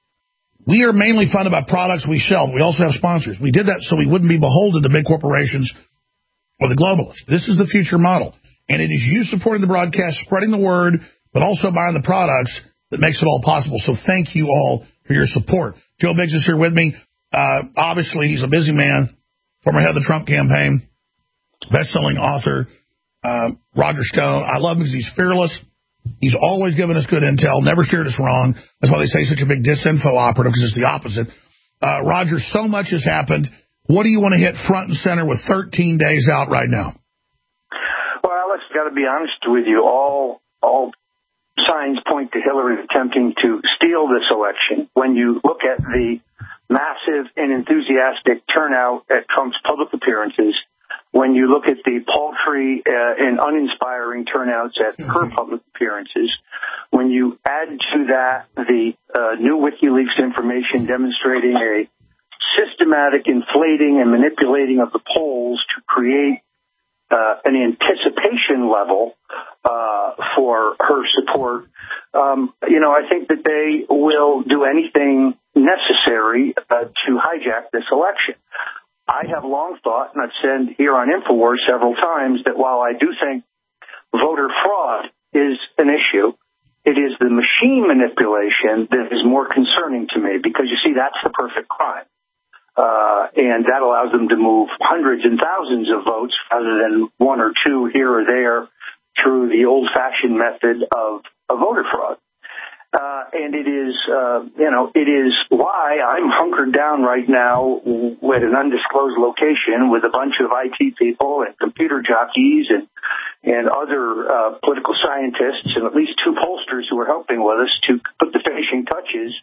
We are mainly funded by products we sell, but we also have sponsors. We did that so we wouldn't be beholden to big corporations or the globalists. This is the future model. And it is you supporting the broadcast, spreading the word, but also buying the products that makes it all possible. So thank you all for your support. Joe Biggs is here with me. Uh, obviously, he's a busy man, former head of the Trump campaign, best-selling author, uh, Roger Stone. I love him because he's fearless. He's always given us good intel, never steered us wrong. That's why they say he's such a big disinfo operative, because it's the opposite. Uh, Roger, so much has happened. What do you want to hit front and center with thirteen days out right now?
Well, Alex, got to be honest with you. All all signs point to Hillary attempting to steal this election. When you look at the massive and enthusiastic turnout at Trump's public appearances, when you look at the paltry uh, and uninspiring turnouts at her public appearances, when you add to that the uh, new WikiLeaks information demonstrating a systematic inflating and manipulating of the polls to create uh, an anticipation level uh, for her support, um, you know, I think that they will do anything necessary uh, to hijack this election. I have long thought, and I've said here on InfoWars several times, that while I do think voter fraud is an issue, it is the machine manipulation that is more concerning to me, because, you see, that's the perfect crime. Uh, and that allows them to move hundreds and thousands of votes rather than one or two here or there through the old-fashioned method of, of voter fraud. Uh, and it is, uh, you know, it is why I'm hunkered down right now with an undisclosed location with a bunch of I T people and computer jockeys and, and other, uh, political scientists and at least two pollsters who are helping with us to put the finishing touches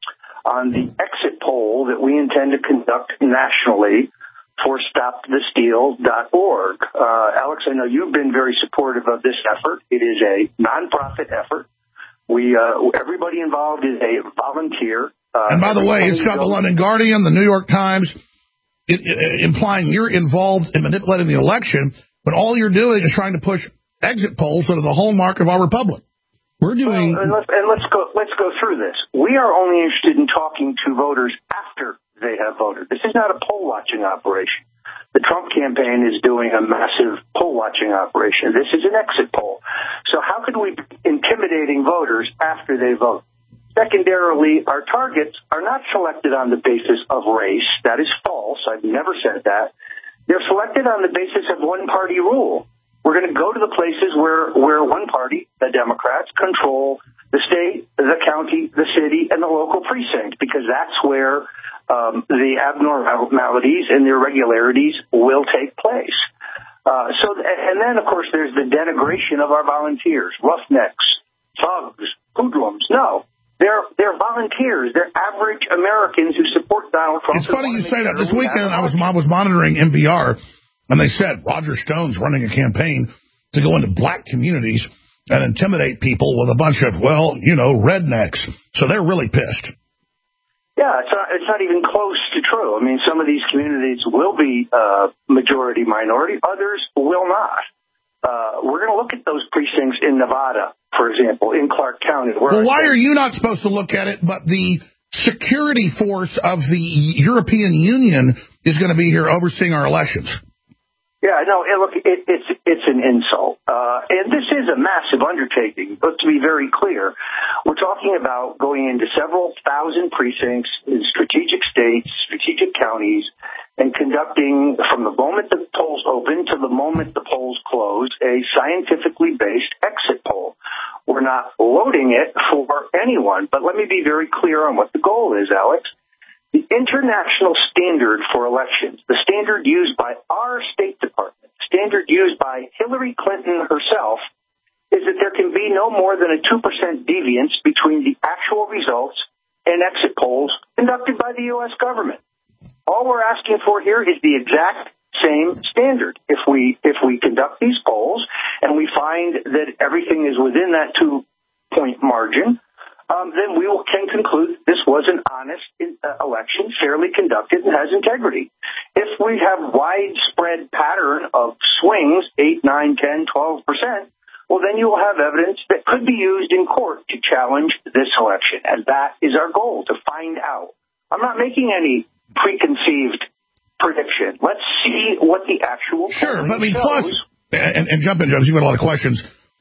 on the exit poll that we intend to conduct nationally for stop the steal dot org. Uh, Alex, I know you've been very supportive of this effort. It is a nonprofit effort. We, uh, everybody involved is a volunteer. Uh,
and by the way, it's got the London Guardian, the New York Times, it, it, implying you're involved in manipulating the election, but all you're doing is trying to push exit polls that are the hallmark of our republic.
We're doing,
well, and, let's, and let's go. Let's go through this. We are only interested in talking to voters after they have voted. This is not a poll watching operation. The Trump campaign is doing a massive poll watching operation. This is an exit poll. So how could we be intimidating voters after they vote? Secondarily, our targets are not selected on the basis of race. That is false. I've never said that. They're selected on the basis of one-party rule. We're going to go to the places where, where one party, the Democrats, control the state, the county, the city, and the local precinct, because that's where um, the abnormalities and the irregularities will take place. Uh, so, and then, of course, there's the denigration of our volunteers, roughnecks, thugs, hoodlums. No. They're they're volunteers. They're average Americans who support Donald Trump.
It's funny you say that. This weekend I was I was monitoring N P R, and they said Roger Stone's running a campaign to go into black communities and intimidate people with a bunch of, well, you know, rednecks. So they're really pissed.
Yeah, it's not, it's not even close to true. I mean, some of these communities will be uh, majority minority. Others will not. Uh, we're going to look at those precincts in Nevada, for example, in Clark County.
Well, why are you not supposed to look at it, but the security force of the European Union is going to be here overseeing our elections?
Yeah, no, it, look, it, it's it's an insult. Uh, and this is a massive undertaking, but to be very clear, we're talking about going into several thousand precincts in strategic states, strategic counties, and conducting, from the moment the polls open to the moment the polls close, a scientifically based exit poll. We're not loading it for anyone, but let me be very clear on what the goal is, Alex. The international standard for elections, the standard used by our State Department, standard used by Hillary Clinton herself, is that there can be no more than a two percent deviance between the actual results and exit polls conducted by the U S government. All we're asking for here is the exact same standard. If we if we conduct these polls and we find that everything is within that two-point margin, um, then we will, can conclude this was an honest uh, election, fairly conducted, and has integrity. If we have widespread pattern of swings, eight, nine, ten, twelve percent, well, then you will have evidence that could be used in court to challenge this election, and that is our goal, to find out. I'm not making any preconceived prediction. Let's see what the actual
sure, but I mean,
shows.
Plus, and, and jump in, Judge, you've got a lot of questions.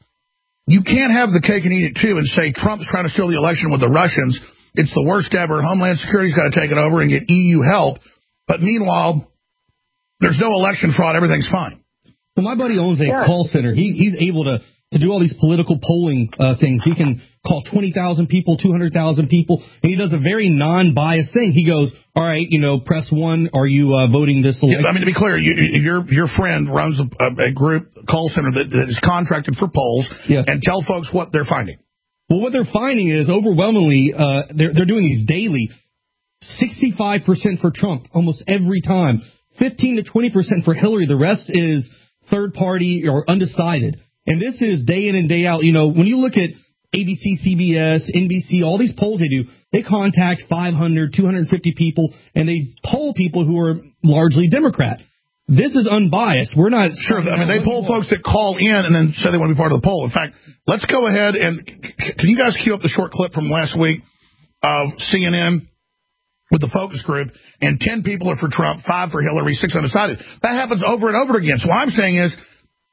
You can't have the cake and eat it, too, and say Trump's trying to steal the election with the Russians. It's the worst ever. Homeland Security's got to take it over and get E U help. But meanwhile, there's no election fraud. Everything's fine.
Well, my buddy owns a
yeah.
call center. He, he's able to, to do all these political polling uh, things. He can call twenty thousand people, two hundred thousand people, and he does a very non-biased thing. He goes, all right, you know, press one, are you uh, voting this election?
Yeah, I mean, to be clear, you, your your friend runs a, a group, call center, that, that is contracted for polls,
yes.
and tell folks what they're finding.
Well, what they're finding is, overwhelmingly, uh, they're, they're doing these daily, sixty-five percent for Trump almost every time, fifteen to twenty percent for Hillary. The rest is third party or undecided. And this is day in and day out. You know, when you look at A B C, C B S, N B C, all these polls they do, they contact five hundred, two hundred fifty people, and they poll people who are largely Democrat. This is unbiased. We're not
sure. I mean, they poll folks that call in and then say they want to be part of the poll. In fact, let's go ahead and can you guys cue up the short clip from last week of C N N with the focus group, and ten people are for Trump, five for Hillary, six undecided. That happens over and over again. So what I'm saying is,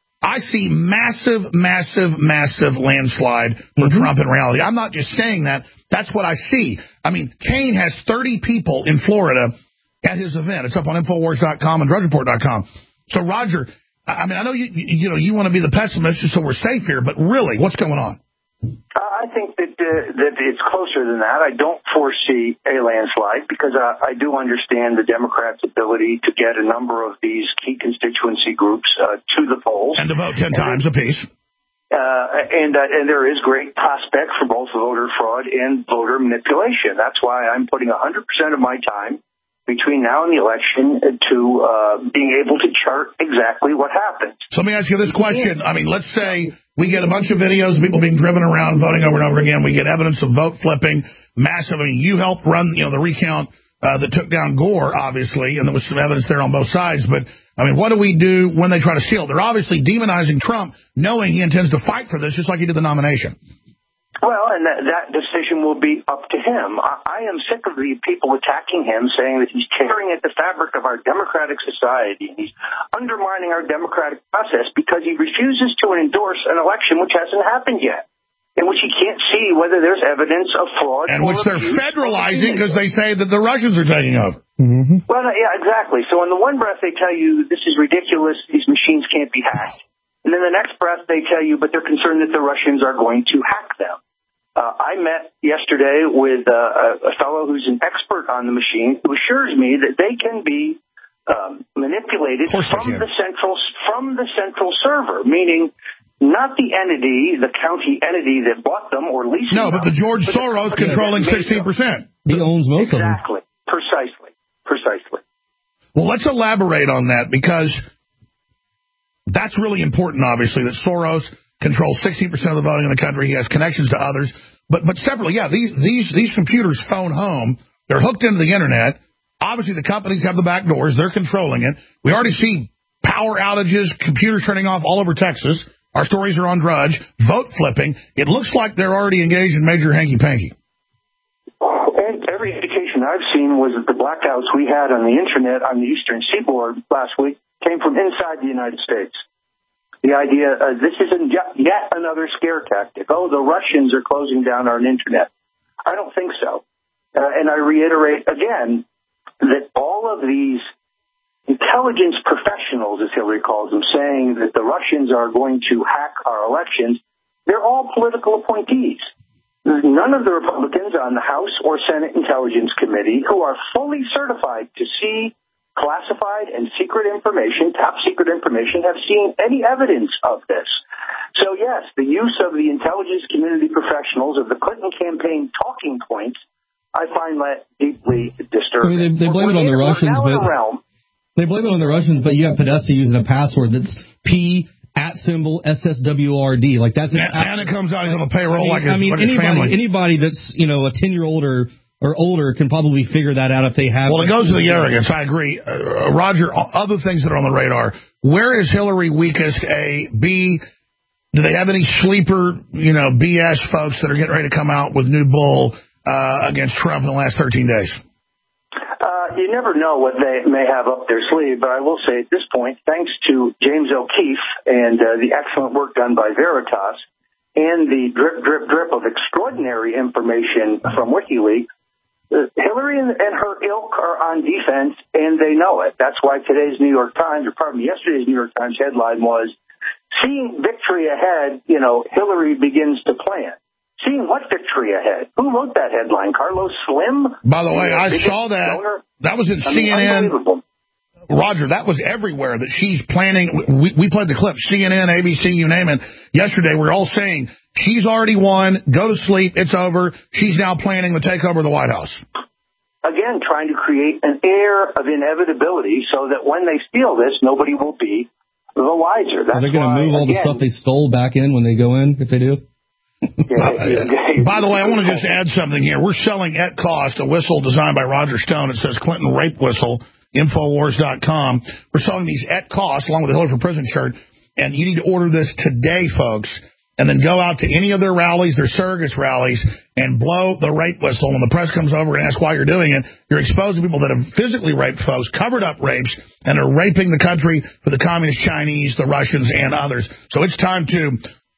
I see massive, massive, massive landslide for mm-hmm. Trump in reality. I'm not just saying that. That's what I see. I mean, Kane has thirty people in Florida at his event. It's up on Infowars dot com and Drudge Report dot com. So, Roger, I mean, I know you you know you want to be the pessimist just so we're safe here, but really, what's going on?
I think that uh, that it's closer than that. I don't foresee a landslide because I, I do understand the Democrats' ability to get a number of these key constituency groups uh, to the polls
and to vote ten and times then, apiece.
Uh, and uh, and there is great prospect for both voter fraud and voter manipulation. That's why I'm putting one hundred percent of my time between now and the election to uh, being able to chart exactly what happens.
So let me ask you this question. I mean, let's say we get a bunch of videos of people being driven around, voting over and over again. We get evidence of vote flipping, massive. I mean, you helped run, you know, the recount uh, that took down Gore, obviously, and there was some evidence there on both sides. But, I mean, what do we do when they try to steal? They're obviously demonizing Trump, knowing he intends to fight for this, just like he did the nomination.
Well, and that, that decision will be up to him. I, I am sick of the people attacking him, saying that he's tearing at the fabric of our democratic society. He's undermining our democratic process because he refuses to endorse an election which hasn't happened yet, in which he can't see whether there's evidence of fraud.
And which they're federalizing because they say that the Russians are taking over.
Mm-hmm.
Well, yeah, exactly. So in the one breath, they tell you this is ridiculous, these machines can't be hacked. And then the next breath, they tell you, but they're concerned that the Russians are going to hack them. Uh, I met yesterday with uh, a fellow who's an expert on the machine who assures me that they can be um, manipulated from the central from the central server, meaning not the entity, the county entity that bought them or leased them.
No, but the George
but
Soros
the
controlling sixteen percent.
He owns most of them.
Exactly. Precisely. Precisely.
Well, let's elaborate on that because that's really important, obviously, that Soros controls sixteen percent of the voting in the country. He has connections to others. But but separately, yeah, these these these computers phone home. They're hooked into the Internet. Obviously, the companies have the back doors. They're controlling it. We already see power outages, computers turning off all over Texas. Our stories are on Drudge. Vote flipping. It looks like they're already engaged in major hanky-panky.
And every indication I've seen was that the blackouts we had on the Internet on the Eastern Seaboard last week came from inside the United States. The idea, uh, this isn't yet another scare tactic. Oh, the Russians are closing down our Internet. I don't think so. Uh, and I reiterate again that all of these intelligence professionals, as Hillary calls them, saying that the Russians are going to hack our elections, they're all political appointees. None of the Republicans on the House or Senate Intelligence Committee who are fully certified to see classified and secret information, top secret information, have seen any evidence of this. So, yes, the use of the intelligence community professionals of the Clinton campaign talking points, I find that deeply disturbing.
I mean, they, they blame it on the Russians, but they blame it on the Russians, but you have Podesta using a password that's P at symbol S S W R D. Like that's
and, and it comes out on a payroll
I mean,
like his,
I mean,
like his
anybody,
family.
Anybody that's you know a ten year old or or older can probably figure that out if they have.
Well, it goes to the arrogance. I agree. Uh, Roger, other things that are on the radar. Where is Hillary weakest? A. B. Do they have any sleeper, you know, B S folks that are getting ready to come out with new bull uh, against Trump in the last thirteen days?
Uh, you never know what they may have up their sleeve, but I will say at this point, thanks to James O'Keefe and uh, the excellent work done by Veritas and the drip, drip, drip of extraordinary information from WikiLeaks, Uh, Hillary and, and her ilk are on defense, and they know it. That's why today's New York Times, or pardon me, yesterday's New York Times headline was, seeing victory ahead, you know, Hillary begins to plan. Seeing what victory ahead? Who wrote that headline? Carlos Slim?
By the way, I saw that.
Donor?
That was in
I
C
mean,
N N.
unbelievable.
Roger, that was everywhere that she's planning. We, we played the clip, C N N, A B C, you name it. Yesterday, we we're all saying, she's already won, go to sleep, it's over. She's now planning to take over the White House.
Again, trying to create an air of inevitability so that when they steal this, nobody will be the wiser. That's
Are they going to move all
again,
the stuff they stole back in when they go in, if they do?
Yeah. By the way, I want to just add something here. We're selling at cost a whistle designed by Roger Stone. It says Clinton Rape Whistle, Infowars dot com. We're selling these at cost along with the Hillary for President shirt. And you need to order this today, folks. And then go out to any of their rallies, their surrogates rallies, and blow the rape whistle. When the press comes over and asks why you're doing it, you're exposing people that have physically raped folks, covered up rapes, and are raping the country for the communist Chinese, the Russians, and others. So it's time to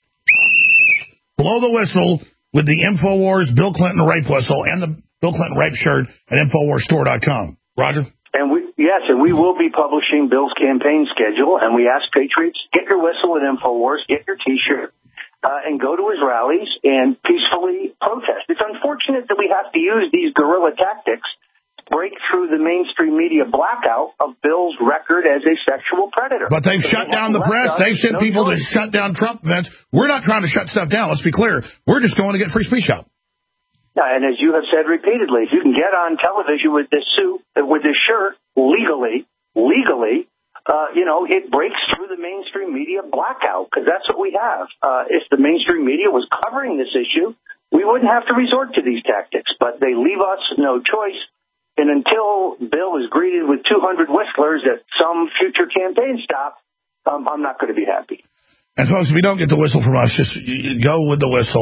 blow the whistle with the InfoWars Bill Clinton rape whistle and the Bill Clinton rape shirt at Infowars Store dot com. Roger?
And we, yes, and we will be publishing Bill's campaign schedule. And we ask patriots, get your whistle at InfoWars, get your T-shirt. Uh, and go to his rallies and peacefully protest. It's unfortunate that we have to use these guerrilla tactics to break through the mainstream media blackout of Bill's record as a sexual predator.
But they've shut down the press. They've sent people to shut down Trump events. We're not trying to shut stuff down. Let's be clear. We're just going to get free speech out.
Yeah, and as you have said repeatedly, if you can get on television with this suit, with this shirt, legally, legally, Uh, you know, it breaks through the mainstream media blackout, because that's what we have. Uh, if the mainstream media was covering this issue, we wouldn't have to resort to these tactics, but they leave us no choice. And until Bill is greeted with two hundred whistlers at some future campaign stop, um, I'm not going to be happy.
And folks, if you don't get the whistle from us, just you go with the whistle.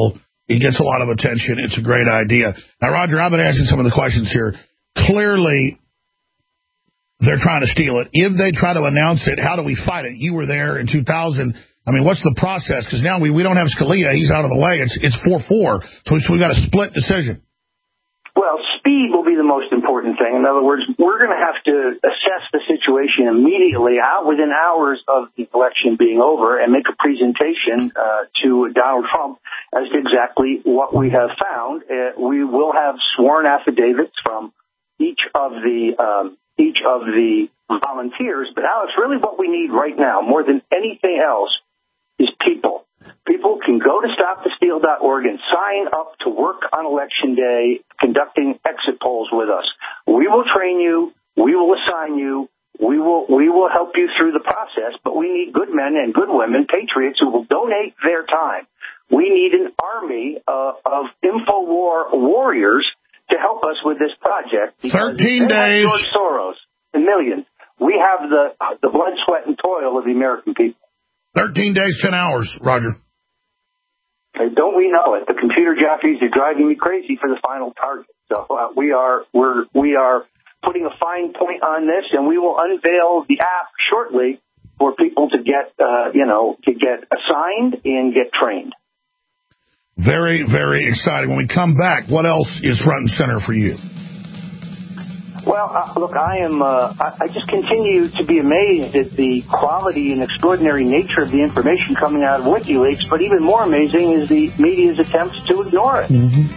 He gets a lot of attention. It's a great idea. Now, Roger, I've been asking some of the questions here. Clearly, they're trying to steal it. If they try to announce it, how do we fight it? You were there in two thousand. I mean, what's the process? Because now we, we don't have Scalia. He's out of the way. It's it's four four. So, so we've got a split decision.
Well, speed will be the most important thing. In other words, we're going to have to assess the situation immediately, out within hours of the election being over, and make a presentation uh, to Donald Trump as to exactly what we have found. Uh, we will have sworn affidavits from each of the um, each of the volunteers. But Alex, really, what we need right now, more than anything else, is people. People can go to stop the steal dot org and sign up to work on Election Day conducting exit polls with us. We will train you. We will assign you. We will we will help you through the process, but we need good men and good women, patriots, who will donate their time. We need an army uh, of InfoWar warriors to help us with this project.
Thirteen days.
George Soros, the millions. We have the the blood, sweat, and toil of the American people.
Thirteen days, ten hours, Roger.
Don't we know it? The computer jockeys are driving me crazy for the final target. So uh, we are we're we are putting a fine point on this, and we will unveil the app shortly for people to get uh, you know to get assigned and get trained.
Very, very exciting. When we come back, what else is front and center for you?
Well, uh, look, I am. Uh, I, I just continue to be amazed at the quality and extraordinary nature of the information coming out of WikiLeaks. But even more amazing is the media's attempts to ignore it.
Mm-hmm.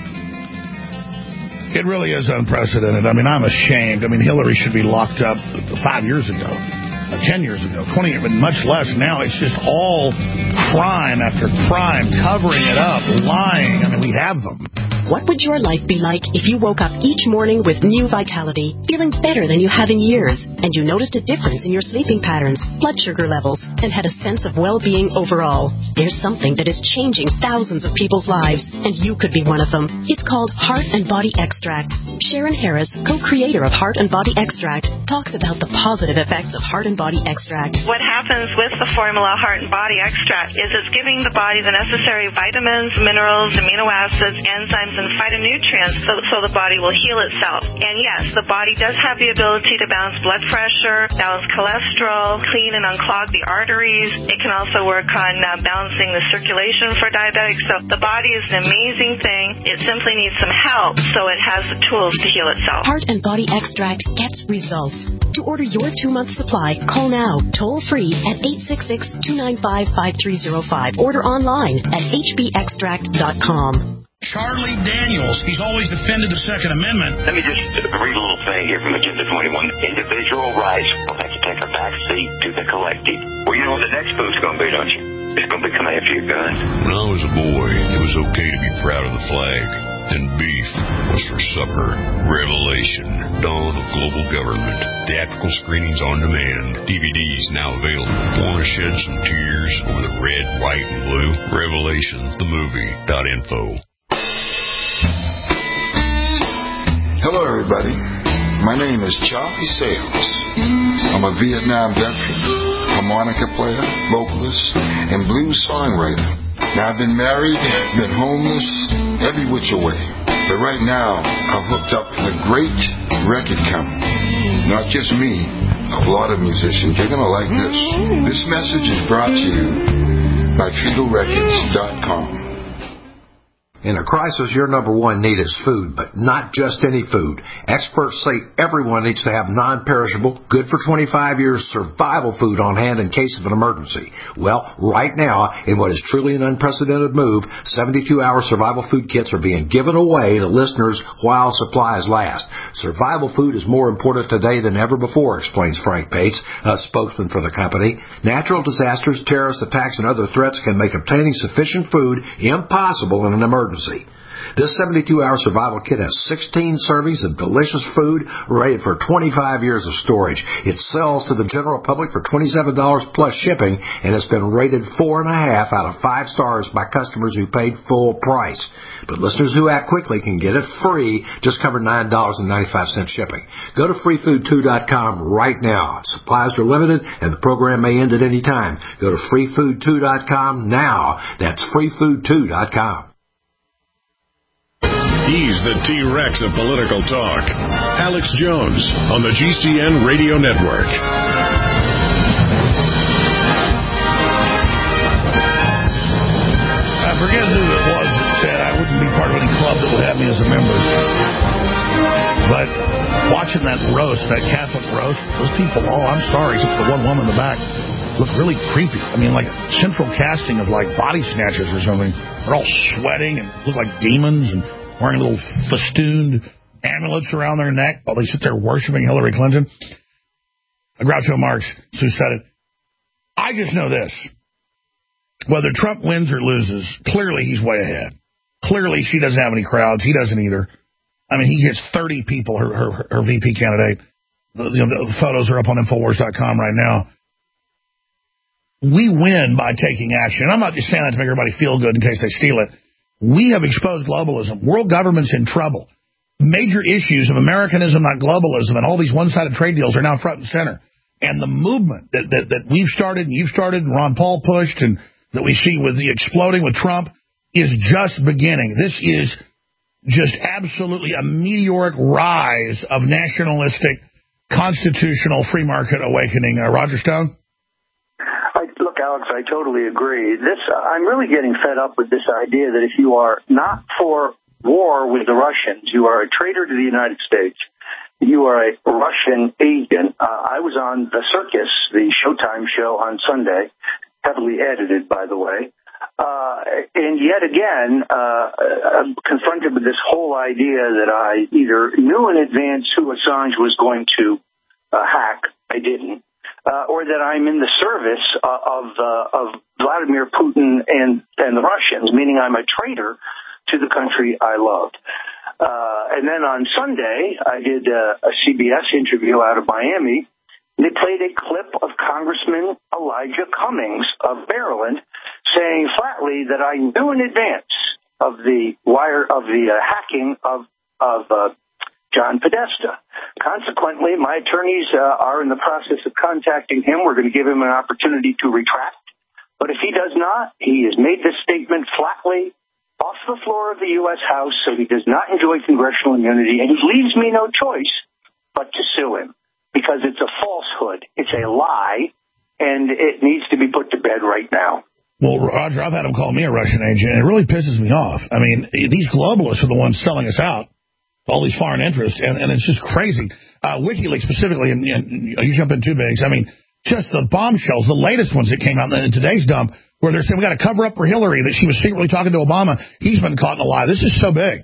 It really is unprecedented. I mean, I'm ashamed. I mean, Hillary should be locked up five years ago, ten years ago, twenty years, but much less now. It's just all crime after crime, covering it up, lying. I mean, we have them.
What would your life be like if you woke up each morning with new vitality, feeling better than you have in years, and you noticed a difference in your sleeping patterns, blood sugar levels, and had a sense of well-being overall? There's something that is changing thousands of people's lives, and you could be one of them. It's called Heart and Body Extract. Sharon Harris, co-creator of Heart and Body Extract, talks about the positive effects of Heart and Body Extract.
What happens with the formula Heart and Body Extract is it's giving the body the necessary vitamins, minerals, amino acids, enzymes, and phytonutrients so, so the body will heal itself. And yes, the body does have the ability to balance blood pressure, balance cholesterol, clean and unclog the arteries. It can also work on uh, balancing the circulation for diabetics. So the body is an amazing thing. It simply needs some help so it has the tools to heal itself.
Heart and Body Extract gets results. To order your two-month supply, call now, toll-free at eight six six, two nine five, five three zero five. Order online at h b extract dot com.
Charlie Daniels, he's always defended the Second Amendment.
Let me just read a little thing here from Agenda twenty-one. Individual rights will have to take a back seat to the collective. Well, you know what the next move's going to be, don't you? It's going to be coming after your gun.
When I was a boy, it was okay to be proud of the flag. And beef was for supper. Revelation, Dawn of Global Government. Theatrical screenings on demand. D V Ds now available. Want to shed some tears over the red, white, and blue? Revelation, the movie. Dot info.
Hello, everybody. My name is Charlie Sales. I'm a Vietnam veteran, harmonica player, vocalist, and blues songwriter. Now, I've been married, been homeless, every which way. But right now, I've hooked up with a great record company. Not just me, a lot of musicians. You're going to like this. This message is brought to you by Fetal Records dot com.
In a crisis, your number one need is food, but not just any food. Experts say everyone needs to have non-perishable, good for twenty-five years survival food on hand in case of an emergency. Well, right now, in what is truly an unprecedented move, seventy-two hour survival food kits are being given away to listeners while supplies last. Survival food is more important today than ever before, explains Frank Bates, a spokesman for the company. Natural disasters, terrorist attacks, and other threats can make obtaining sufficient food impossible in an emergency. This seventy-two hour survival kit has sixteen servings of delicious food rated for twenty-five years of storage. It sells to the general public for twenty-seven dollars plus shipping, and it's been rated four and a half out of five stars by customers who paid full price. But listeners who act quickly can get it free, just cover nine dollars and ninety-five cents shipping. Go to free food two dot com right now. Supplies are limited, and the program may end at any time. Go to free food two dot com now. That's free food two dot com.
He's the T-Rex of political talk. Alex Jones on the G C N Radio Network.
I forget who it was that said I wouldn't be part of any club that would have me as a member. But watching that roast, that Catholic roast, those people, oh, I'm sorry, except for the one woman in the back, look really creepy. I mean, like central casting of like body snatchers or something. They're all sweating and look like demons and wearing little festooned amulets around their neck while they sit there worshiping Hillary Clinton. Groucho Marx, who said it. I just know this. Whether Trump wins or loses, clearly he's way ahead. Clearly she doesn't have any crowds. He doesn't either. I mean, he gets thirty people, her, her, her V P candidate. The, you know, the photos are up on Infowars dot com right now. We win by taking action. I'm not just saying that to make everybody feel good in case they steal it. We have exposed globalism. World government's in trouble. Major issues of Americanism, not globalism, and all these one-sided trade deals are now front and center. And the movement that, that, that we've started and you've started and Ron Paul pushed and that we see with the exploding with Trump is just beginning. This is just absolutely a meteoric rise of nationalistic, constitutional, free market awakening. Uh, Roger Stone?
I, look, Alex, I totally agree. This uh, I'm really getting fed up with this idea that if you are not for war with the Russians, you are a traitor to the United States. You are a Russian agent. Uh, I was on The Circus, the Showtime show on Sunday, heavily edited, by the way. Uh, and yet again, uh, I'm confronted with this whole idea that I either knew in advance who Assange was going to uh, hack, I didn't, uh, or that I'm in the service uh, of uh, of Vladimir Putin and, and the Russians, meaning I'm a traitor to the country I loved. Uh, and then on Sunday, I did a, a C B S interview out of Miami. They played a clip of Congressman Elijah Cummings of Maryland saying flatly that I knew in advance of the wire of the uh, hacking of of uh, John Podesta. Consequently, my attorneys uh, are in the process of contacting him. We're going to give him an opportunity to retract. But if he does not, he has made this statement flatly off the floor of the U S House, so he does not enjoy congressional immunity, and he leaves me no choice but to sue him. Because it's a falsehood. It's a lie, and it needs to be put to bed right now.
Well, Roger, I've had him call me a Russian agent, and it really pisses me off. I mean, these globalists are the ones selling us out, all these foreign interests, and, and it's just crazy. Uh, WikiLeaks specifically, and, and you jump in too, Biggs. I mean, just the bombshells, the latest ones that came out in today's dump, where they're saying we got to cover up for Hillary, that she was secretly talking to Obama. He's been caught in a lie. This is so big.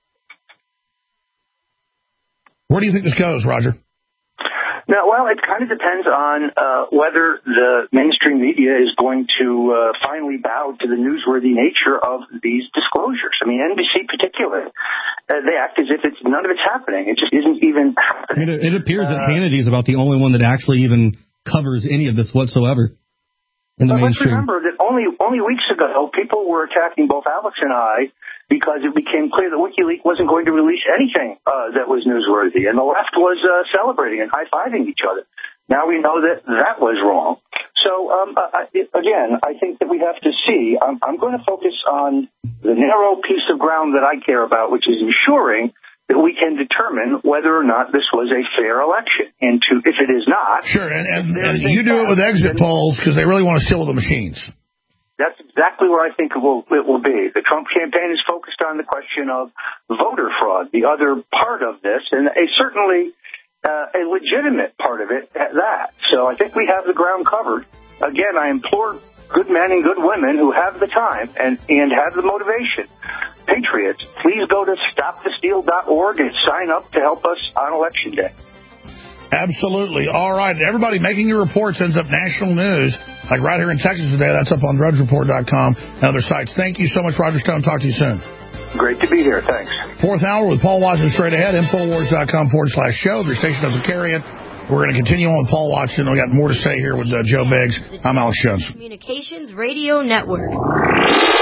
Where do you think this goes, Roger?
Now, well, it kind of depends on uh, whether the mainstream media is going to uh, finally bow to the newsworthy nature of these disclosures. I mean, N B C particularly, uh, they act as if it's none of it's happening. It just isn't even happening.
It, it appears
uh,
that Hannity is about the only one that actually even covers any of this whatsoever in the
but
mainstream.
Let's remember that only only weeks ago, people were attacking both Alex and I because it became clear that WikiLeaks wasn't going to release anything uh, that was newsworthy, and the left was uh, celebrating and high-fiving each other. Now we know that that was wrong. So, um, I, again, I think that we have to see. I'm, I'm going to focus on the narrow piece of ground that I care about, which is ensuring that we can determine whether or not this was a fair election. And to, if it is not...
Sure, and, and, and you do it with exit polls because they really want to steal the machines.
That's exactly where I think it will, it will be. The Trump campaign is focused on the question of voter fraud, the other part of this, and a certainly uh, a legitimate part of it at that. So I think we have the ground covered. Again, I implore good men and good women who have the time and, and have the motivation, patriots, please go to stop the steal dot org and sign up to help us on Election Day.
Absolutely. All right. Everybody making your reports ends up national news, like right here in Texas today. That's up on drudge report dot com and other sites. Thank you so much, Roger Stone. Talk to you soon.
Great to be here. Thanks.
Fourth hour with Paul Watson straight ahead. Infowars dot com forward slash show. If your station doesn't carry it, we're going to continue on with Paul Watson. We got more to say here with uh, Joe Biggs. I'm Alex Jones.
Communications Radio Network.